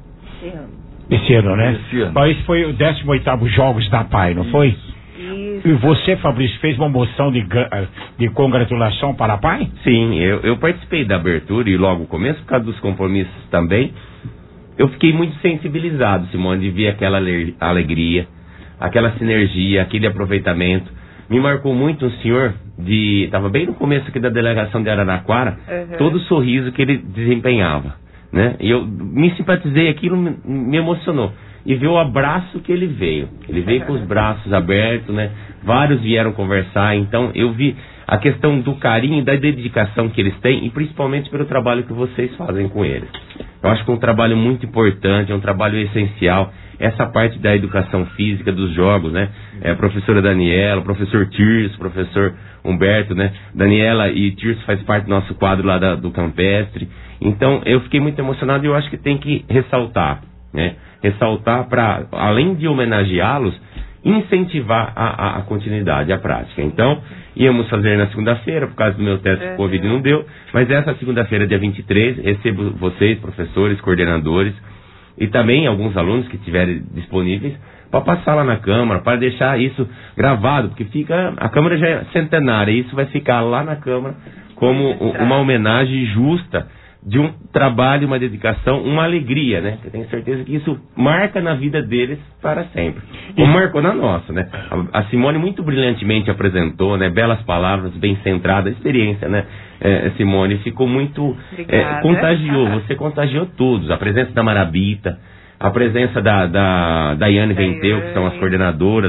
esse ano, né? Esse ano. Mas foi o 18º Jogos da PAI, não foi? Isso. E você, Fabrício, fez uma moção de congratulação para a PAI? Sim, eu participei da abertura e logo no começo, por causa dos compromissos também, eu fiquei muito sensibilizado, Simone, de ver aquela alegria, aquela sinergia, aquele aproveitamento. Me marcou muito um senhor, estava bem no começo aqui da delegação de Araraquara, todo o sorriso que ele desempenhava, né? E eu me simpatizei, aquilo me emocionou. E ver o abraço que ele veio. Ele veio com os braços abertos, né? Vários vieram conversar, então eu vi a questão do carinho e da dedicação que eles têm, e principalmente pelo trabalho que vocês fazem com eles. Eu acho que é um trabalho muito importante, é um trabalho essencial, essa parte da educação física dos jogos, né? A professora Daniela, o professor Tirso, o professor Humberto, né? Daniela e Tirso faz parte do nosso quadro lá do campestre. Então, eu fiquei muito emocionado e eu acho que tem que ressaltar, né? Ressaltar para, além de homenageá-los, incentivar a continuidade, a prática. Então, íamos fazer na segunda-feira, por causa do meu teste de Covid não deu, mas essa segunda-feira, dia 23, recebo vocês, professores, coordenadores, e também alguns alunos que estiverem disponíveis, para passar lá na Câmara, para deixar isso gravado, porque a Câmara já é centenária, e isso vai ficar lá na Câmara como uma homenagem justa de um trabalho, uma dedicação, uma alegria, né? Eu tenho certeza que isso marca na vida deles para sempre. Como marcou na nossa, né? A Simone muito brilhantemente apresentou, né? Belas palavras, bem centrada, experiência, né? Simone, ficou muito... contagiou, você contagiou todos. A presença da Marabita, a presença da Daiane Venteu, que são as coordenadoras,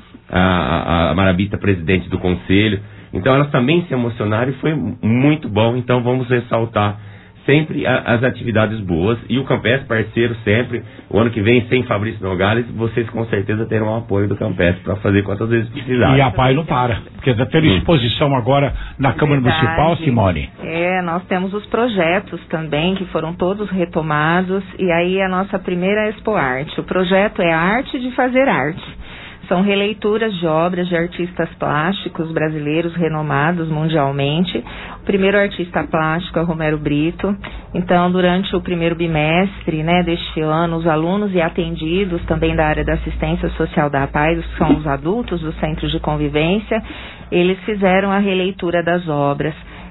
a Marabita, presidente do conselho. Então, elas também se emocionaram e foi muito bom. Então, vamos ressaltar sempre as atividades boas, e o Campestre parceiro sempre. O ano que vem, sem Fabrício Nogales, vocês com certeza terão o apoio do Campestre para fazer quantas vezes precisarem. E a PAI não para, porque está tendo exposição agora na Câmara Municipal, Simone. Nós temos os projetos também, que foram todos retomados, e aí a nossa primeira Expo Arte. O projeto é a Arte de Fazer Arte. São releituras de obras de artistas plásticos brasileiros renomados mundialmente. O primeiro artista plástico é o Romero Brito. Então, durante o primeiro bimestre, né, deste ano, os alunos e atendidos também da área da assistência social da PAI, que são os adultos dos centros de convivência, eles fizeram a releitura das obras.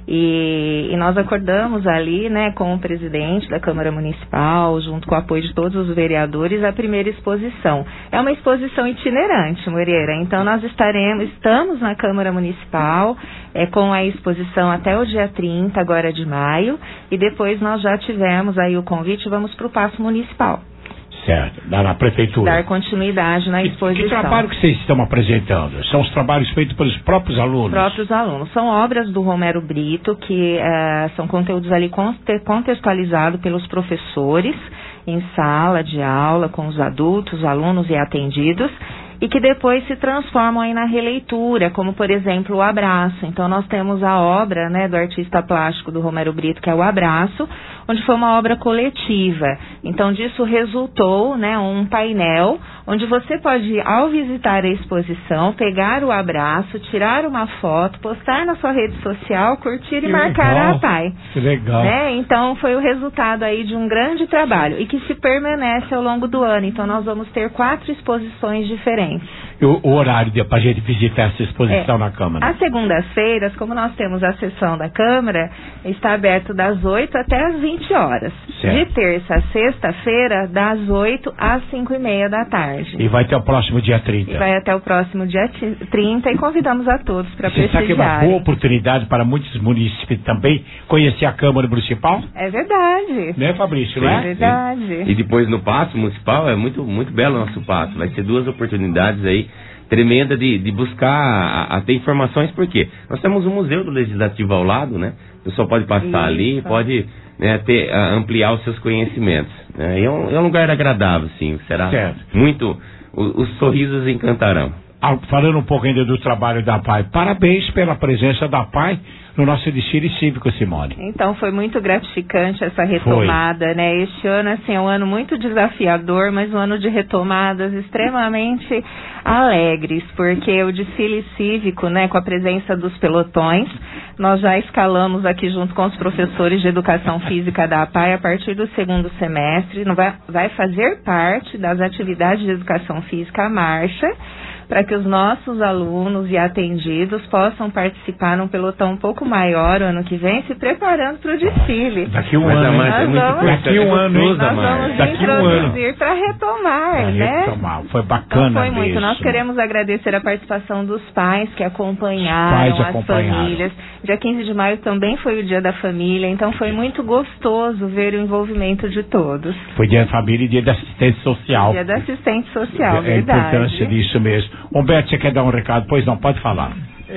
E nós acordamos ali, né, com o presidente da Câmara Municipal, junto com o apoio de todos os vereadores, a primeira exposição. É uma exposição itinerante, Moreira, então nós estamos na Câmara Municipal com a exposição até o dia 30, agora de maio, e depois nós já tivemos aí o convite, vamos para o Paço Municipal. Certo, na prefeitura. Dar continuidade na exposição. Que trabalho que vocês estão apresentando? São os trabalhos feitos pelos próprios alunos? Os próprios alunos. São obras do Romero Brito, que são conteúdos ali contextualizados pelos professores, em sala de aula, com os adultos, alunos e atendidos, e que depois se transformam aí na releitura, como por exemplo o Abraço. Então nós temos a obra, né, do artista plástico do Romero Brito, que é o Abraço, onde foi uma obra coletiva. Então disso resultou, né, um painel onde você pode, ao visitar a exposição, pegar o abraço, tirar uma foto, postar na sua rede social, curtir e marcar a APAI. Que legal. Né? Então foi o resultado aí de um grande trabalho e que se permanece ao longo do ano. Então nós vamos ter 4 exposições diferentes. E o horário para a gente visitar essa exposição na Câmara? Às segundas-feiras, como nós temos a sessão da Câmara, está aberto das 8 até as 20 horas. Certo. De terça a sexta-feira, das 8 às 5:30 da tarde. E vai até o próximo dia 30. E vai até o próximo dia 30 e convidamos a todos para prestigiarem. Você sabe que é uma boa oportunidade para muitos municípios também conhecer a Câmara Municipal? É verdade. Né, Fabrício? É verdade. E depois no Paço Municipal, é muito, muito belo o nosso Paço. Vai ser 2 oportunidades aí tremenda de buscar até informações, porque nós temos um museu do Legislativo ao lado, né? O pessoal pode passar ali, pode, né, ampliar os seus conhecimentos. Né? É um lugar agradável, sim. Será muito. Os sorrisos encantarão. Falando um pouco ainda do trabalho da APAI, parabéns pela presença da APAI no nosso desfile cívico, Simone. Então foi muito gratificante essa retomada, né? Este ano, assim, é um ano muito desafiador, mas um ano de retomadas extremamente alegres, porque o desfile cívico, né, com a presença dos pelotões, nós já escalamos aqui junto com os professores de Educação Física da APAI a partir do 2º semestre, vai fazer parte das atividades de Educação Física a marcha, para que os nossos alunos e atendidos possam participar num pelotão um pouco maior o ano que vem, se preparando para o desfile. Daqui um ano, daqui um ano, nós vamos introduzir para retomar, né? Foi bacana então, foi muito. mesmo. Nós queremos agradecer a participação dos pais que acompanharam, as famílias. Dia 15 de maio também foi o Dia da Família, então foi muito gostoso ver o envolvimento de todos. Foi Dia da Família e Dia da Assistência Social. Dia da Assistente Social, verdade. É a importância disso mesmo. Humberto, você quer dar um recado? Pois não, pode falar.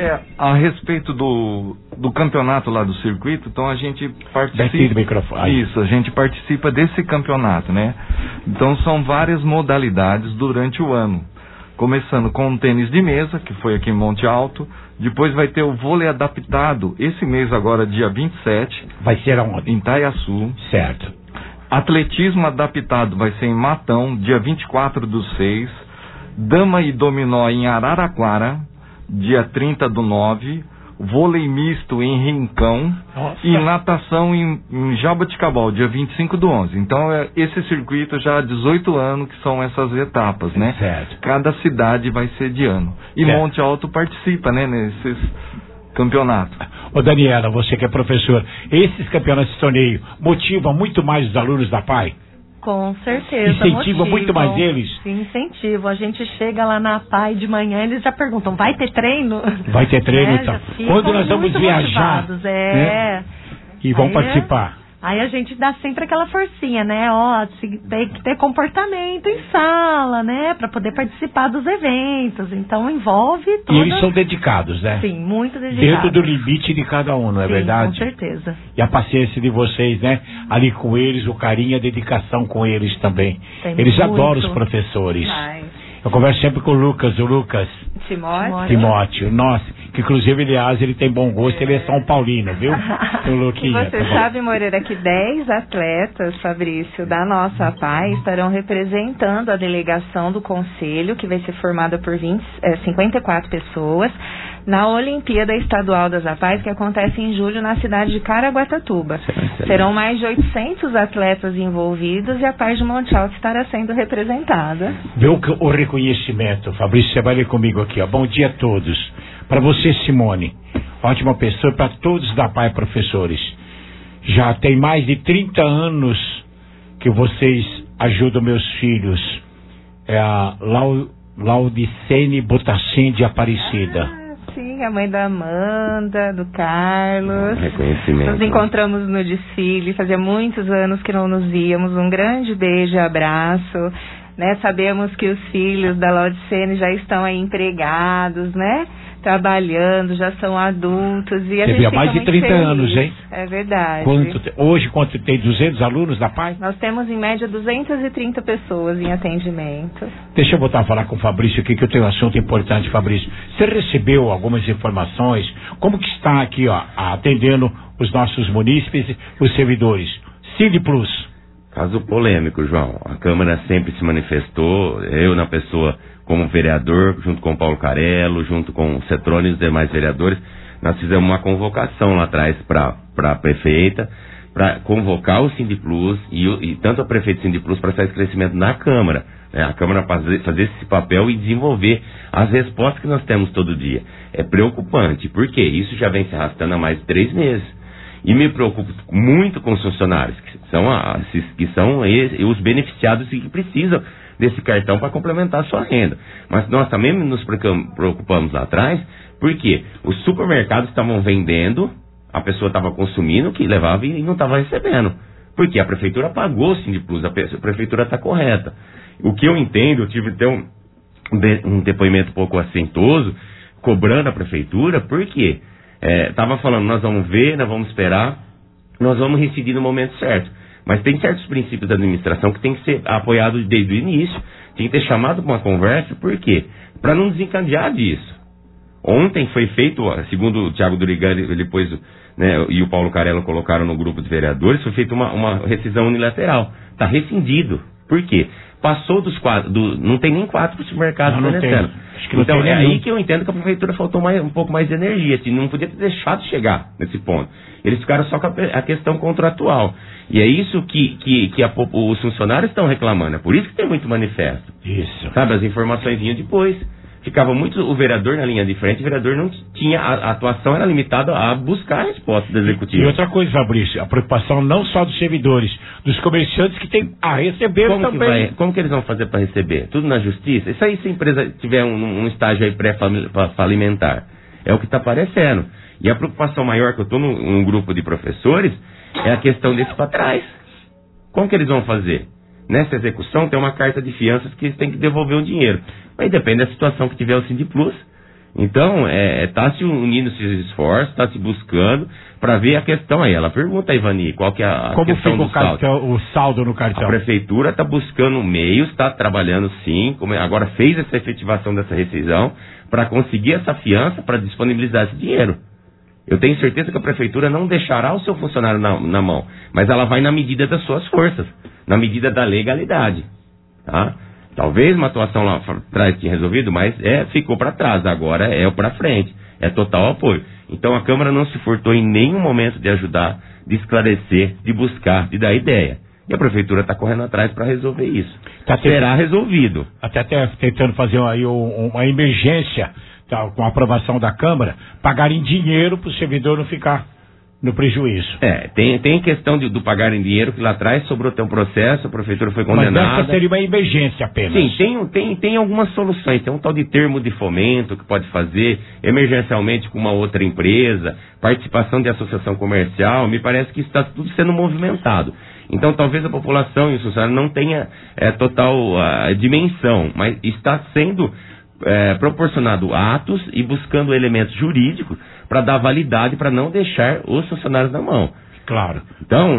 A respeito do campeonato lá do circuito, então a gente participa... Daqui do microfone. Isso, a gente participa desse campeonato, né? Então são várias modalidades durante o ano. Começando com o tênis de mesa, que foi aqui em Monte Alto. Depois vai ter o vôlei adaptado, esse mês agora, dia 27. Vai ser aonde? Em Itaiaçu. Certo. Atletismo adaptado vai ser em Matão, dia 24/6. Dama e dominó em Araraquara, dia 30/9. Vôlei misto em Rincão. Nossa. E natação em Jaboticabal, dia 25/11. Então esse circuito já há 18 anos que são essas etapas, né? Certo. Cada cidade vai ser de ano. E Monte Alto participa, né, nesses campeonatos. Ô Daniela, você que é professor, esses campeonatos de torneio motivam muito mais os alunos da PAI? Com certeza. Incentiva muito mais eles? Sim, incentivo. A gente chega lá na PAI de manhã, eles já perguntam, vai ter treino? Vai ter treino, então. Quando nós vamos viajar, né? E vão participar. Aí a gente dá sempre aquela forcinha, né? Ó, tem que ter comportamento em sala, né? Pra poder participar dos eventos. Então envolve toda... E eles são dedicados, né? Sim, muito dedicados. Dentro do limite de cada um, não é verdade? Com certeza. E a paciência de vocês, né? Ali com eles, o carinho e a dedicação com eles também. Eles adoram os professores. Eu converso sempre com o Lucas. Timóteo. Nossa, que inclusive, aliás, ele tem bom gosto, ele é São Paulino, viu? O Luquinha. Você sabe, Moreira, que 10 atletas, Fabrício, da nossa APAI estarão representando a delegação do Conselho, que vai ser formada por 54 pessoas, na Olimpíada Estadual das APAIs, que acontece em julho na cidade de Caraguatatuba. Serão mais de 800 atletas envolvidos e a PAI de Monte Alto estará sendo representada. Viu o reconhecimento. Fabrício, você vai ler comigo aqui, ó. Bom dia a todos. Para você, Simone, ótima pessoa, para todos da PAI Professores. Já tem mais de 30 anos que vocês ajudam meus filhos. É a Laudicene Botacim de Aparecida. Sim, a mãe da Amanda, do Carlos. Reconhecimento. Nos encontramos no desfile, fazia muitos anos que não nos víamos. Um grande beijo e abraço. Né? Sabemos que os filhos da Laudicene já estão aí empregados, né? Trabalhando, já são adultos. E a gente há mais de 30 anos, hein? É verdade. Hoje, quanto tem 200 alunos da PAI? Nós temos, em média, 230 pessoas em atendimento. Deixa eu voltar a falar com o Fabrício aqui, que eu tenho um assunto importante, Fabrício. Você recebeu algumas informações? Como que está aqui, ó, atendendo os nossos munícipes e os servidores? Cine Plus. Caso polêmico, João. A Câmara sempre se manifestou, eu na pessoa como vereador, junto com o Paulo Carello, junto com o Cetrone e os demais vereadores, nós fizemos uma convocação lá atrás para a prefeita, para convocar o Sindiplus e tanto a prefeita Sindiplus para fazer crescimento na Câmara, né? A Câmara fazer esse papel e desenvolver as respostas que nós temos todo dia. É preocupante, porque isso já vem se arrastando há mais de 3 meses. E me preocupo muito com os funcionários, que são os beneficiados e que precisam desse cartão para complementar a sua renda. Mas nós também nos preocupamos lá atrás, porque os supermercados estavam vendendo, a pessoa estava consumindo, que levava e não estava recebendo. Porque a prefeitura pagou o Sindiplus, a prefeitura está correta. O que eu entendo, eu tive até um depoimento um pouco assentoso, cobrando a prefeitura, por quê? Estava falando, nós vamos ver, nós vamos esperar, nós vamos decidir no momento certo. Mas tem certos princípios da administração que tem que ser apoiados desde o início, tem que ter chamado para uma conversa, por quê? Para não desencadear disso. Ontem foi feito, segundo o Thiago Durigani, depois, né, e o Paulo Carello colocaram no grupo de vereadores, foi feita uma rescisão unilateral. Está rescindido. Por quê? Passou dos 4, não tem nem 4 supermercados oferecendo. Então é aí que eu entendo que a prefeitura faltou um pouco mais de energia, assim, não podia ter deixado chegar nesse ponto. Eles ficaram só com a questão contratual. E é isso que os funcionários estão reclamando, é por isso que tem muito manifesto. Isso. Sabe, as informações vinham depois. Ficava muito o vereador na linha de frente, o vereador não tinha, a atuação era limitada a buscar a resposta do executivo. E outra coisa, Fabrício, a preocupação não só dos servidores, dos comerciantes que tem a receber também. Como que eles vão fazer para receber? Tudo na justiça? Isso aí, se a empresa tiver um estágio aí pré-falimentar, é o que está aparecendo. E a preocupação maior que eu estou num grupo de professores é a questão desse para trás. Como que eles vão fazer? Nessa execução tem uma carta de fianças que eles têm que devolver o dinheiro. Mas depende da situação que tiver o Sindiplus. Então, está se unindo esses esforços, está se buscando para ver a questão aí. Ela pergunta, Ivani, qual que é a questão do saldo? O saldo no cartão? A prefeitura está buscando meios, está trabalhando sim, agora fez essa efetivação dessa rescisão para conseguir essa fiança, para disponibilizar esse dinheiro. Eu tenho certeza que a prefeitura não deixará o seu funcionário na mão, mas ela vai na medida das suas forças, na medida da legalidade, tá? Talvez uma atuação lá atrás tinha resolvido, mas ficou para trás, agora é para frente, é total apoio. Então a Câmara não se furtou em nenhum momento de ajudar, de esclarecer, de buscar, de dar ideia. E a prefeitura está correndo atrás para resolver isso. Será resolvido. Até tentando fazer aí uma emergência, tá, com a aprovação da Câmara, pagar em dinheiro para o servidor não ficar no prejuízo. Tem questão do pagar em dinheiro, que lá atrás sobrou até um processo, a prefeitura foi condenada. Mas essa seria uma emergência apenas. Sim, tem algumas soluções. Tem um tal de termo de fomento que pode fazer emergencialmente com uma outra empresa, participação de associação comercial. Me parece que está tudo sendo movimentado. Então talvez a população e o funcionário não tenha total dimensão, mas está sendo proporcionado atos e buscando elementos jurídicos para dar validade, para não deixar os funcionários na mão. Claro. Então,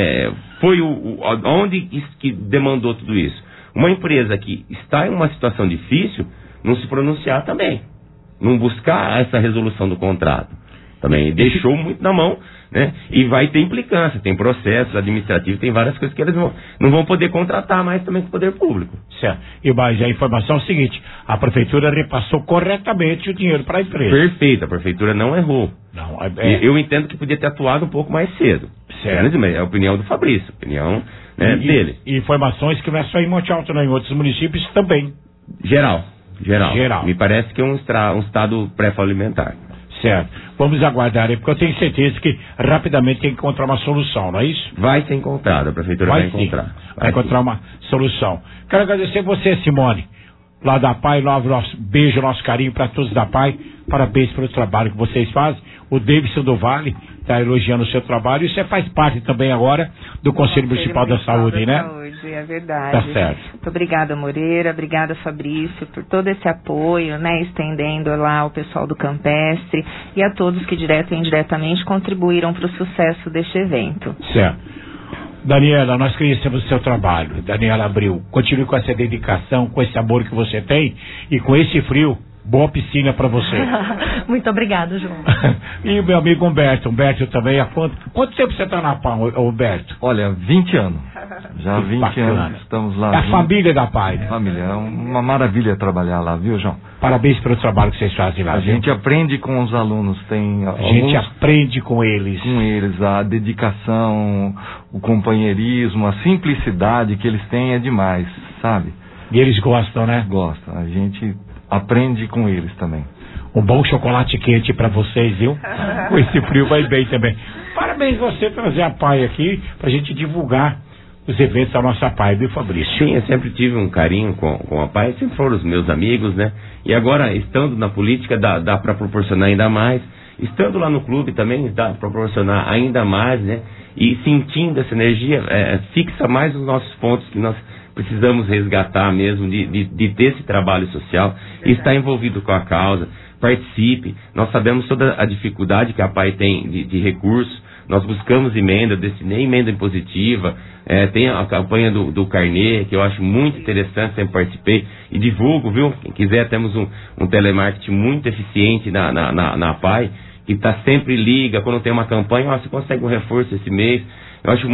foi onde que demandou tudo isso? Uma empresa que está em uma situação difícil, não se pronunciar também. Não buscar essa resolução do contrato. Também deixou muito na mão, né? E vai ter implicância, tem processos administrativos, tem várias coisas que eles não vão poder contratar mais também com o poder público. Certo. E mais a informação é o seguinte, a prefeitura repassou corretamente o dinheiro para a empresa. Perfeito, a prefeitura não errou. Não, eu entendo que podia ter atuado um pouco mais cedo. Certo. É a opinião do Fabrício, a opinião dele. E informações que não é só em Monte Alto, não, em outros municípios também. Geral. Me parece que é um estado pré-falimentar. Certo. Vamos aguardar aí, porque eu tenho certeza que rapidamente tem que encontrar uma solução, não é isso? Vai ser encontrado, a prefeitura vai encontrar. Vai encontrar uma solução. Quero agradecer você, Simone, lá da PAI, nosso beijo, nosso carinho para todos da PAI. Parabéns pelo trabalho que vocês fazem. O Davidson do Vale está elogiando o seu trabalho. Isso faz parte também agora do Conselho Municipal da Saúde, né? É verdade. Tá certo. Muito obrigada, Moreira. Obrigada, Fabrício, por todo esse apoio, né? Estendendo lá o pessoal do Campestre e a todos que direta e indiretamente contribuíram para o sucesso deste evento. Certo. Daniela, nós conhecemos o seu trabalho. Daniela Abreu, continue com essa dedicação, com esse amor que você tem e com esse frio. Boa piscina para você. Muito obrigado, João. E o meu amigo Humberto. Humberto também, há quanto tempo você está na PAI, Humberto? Olha, 20 anos. Já há 20 bacana. anos estamos lá. É a família da PAI, né? Família, é uma maravilha trabalhar lá, viu, João? Parabéns pelo trabalho que vocês fazem lá. A gente aprende com os alunos, a gente aprende com eles. Com eles, a dedicação, o companheirismo, a simplicidade que eles têm é demais, sabe? E eles gostam, né? Gostam, a gente aprende com eles também. Um bom chocolate quente para vocês, viu? Com esse frio vai bem também. Parabéns você trazer a PAI aqui pra gente divulgar os eventos da nossa PAI, viu, Fabrício? Sim, eu sempre tive um carinho com a PAI, sempre foram os meus amigos, né? E agora, estando na política, dá para proporcionar ainda mais. Estando lá no clube também, dá para proporcionar ainda mais, né? E sentindo essa energia, fixa mais os nossos pontos que nós precisamos resgatar mesmo, de ter esse trabalho social, e estar envolvido com a causa. Participe. Nós sabemos toda a dificuldade que a PAI tem de recursos. Nós buscamos emenda, destinei emenda impositiva, tem a campanha do carnê, que eu acho muito interessante, sempre participei, e divulgo, viu? Quem quiser, temos um telemarketing muito eficiente na PAI, que sempre liga, quando tem uma campanha, você consegue um reforço esse mês. Eu acho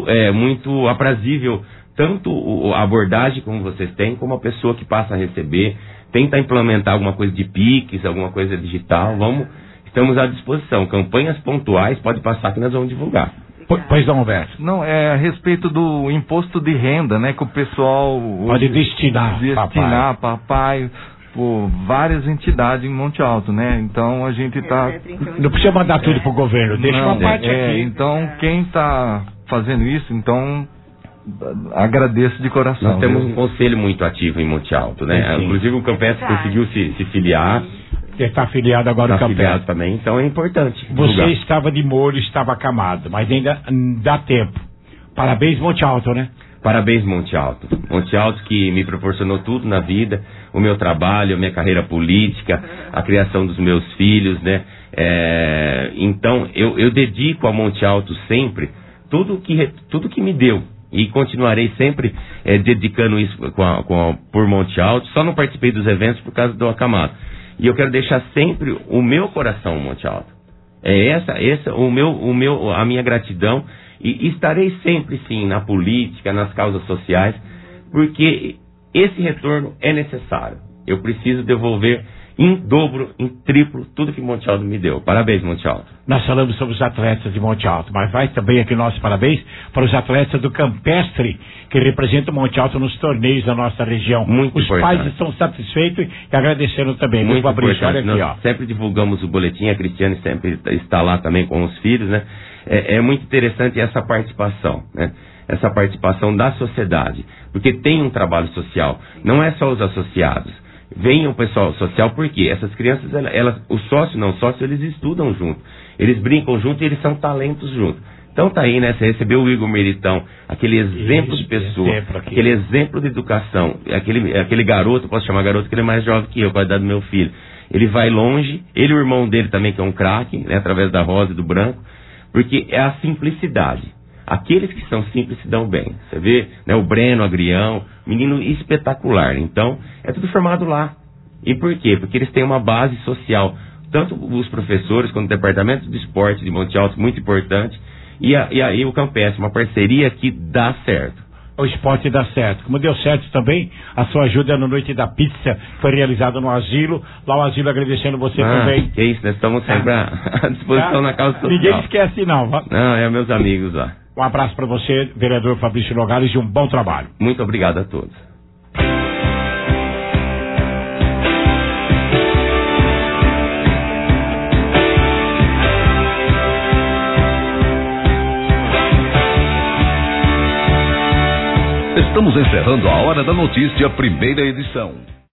muito aprazível tanto a abordagem como vocês têm, como a pessoa que passa a receber. Tenta implementar alguma coisa de Pix, alguma coisa digital, estamos à disposição. Campanhas pontuais, pode passar que nós vamos divulgar. Pois não, Roberto. Não, é a respeito do imposto de renda, né, que o pessoal pode destinar para PAI, por várias entidades em Monte Alto, né? Então a gente está... Não precisa mandar tudo pro governo, deixa uma parte aqui. Então quem está fazendo isso, então agradeço de coração. Nós temos um conselho muito ativo em Monte Alto, né? Sim. Inclusive o Campestre conseguiu se filiar. Você está afiliado agora no Campestre também, então é importante. Você estava de molho, estava acamado, mas ainda dá tempo. Parabéns, Monte Alto, né? Parabéns, Monte Alto. Monte Alto que me proporcionou tudo na vida, o meu trabalho, a minha carreira política, a criação dos meus filhos, né? Então, eu dedico a Monte Alto sempre tudo que me deu. E continuarei sempre dedicando isso por Monte Alto. Só não participei dos eventos por causa do acamado. E eu quero deixar sempre o meu coração, Monte Alto. A minha gratidão. E estarei sempre, sim, na política, nas causas sociais, porque esse retorno é necessário. Eu preciso devolver em dobro, em triplo, tudo que Monte Alto me deu. Parabéns, Monte Alto. Nós falamos sobre os atletas de Monte Alto, mas vai também aqui nossos parabéns para os atletas do Campestre, que representam Monte Alto nos torneios da nossa região. Muito os importante. pais estão satisfeitos e agradecendo também. Muito Fabrício, olha aqui, nós sempre divulgamos o boletim, a Cristiane sempre está lá também com os filhos, né? É muito interessante essa participação, né? Essa participação da sociedade, porque tem um trabalho social, não é só os associados. Vem o pessoal social, porque essas crianças, o sócio, não sócio, eles estudam junto, eles brincam junto e eles são talentos junto. Então tá aí, né? Você recebeu o Igor Meritão, aquele exemplo de pessoa, aquele exemplo de educação, aquele garoto, posso chamar garoto, que ele é mais jovem que eu, com a idade do meu filho. Ele vai longe, ele e o irmão dele também, que é um craque, né? Através da rosa e do branco, porque é a simplicidade. Aqueles que são simples se dão bem. Você vê, né, o Breno, o Agrião, menino espetacular. Então, é tudo formado lá. E por quê? Porque eles têm uma base social. Tanto os professores, quanto o departamento de esporte de Monte Alto, muito importante. E aí o Campestre, uma parceria que dá certo. O esporte dá certo. Como deu certo também, a sua ajuda na Noite da Pizza foi realizada no asilo. Lá o asilo agradecendo você também. Que isso, nós estamos sempre à disposição na causa social. Ninguém esquece não. Não, meus amigos lá. Um abraço para você, vereador Fabrício Nogales, e um bom trabalho. Muito obrigado a todos. Estamos encerrando a Hora da Notícia, primeira edição.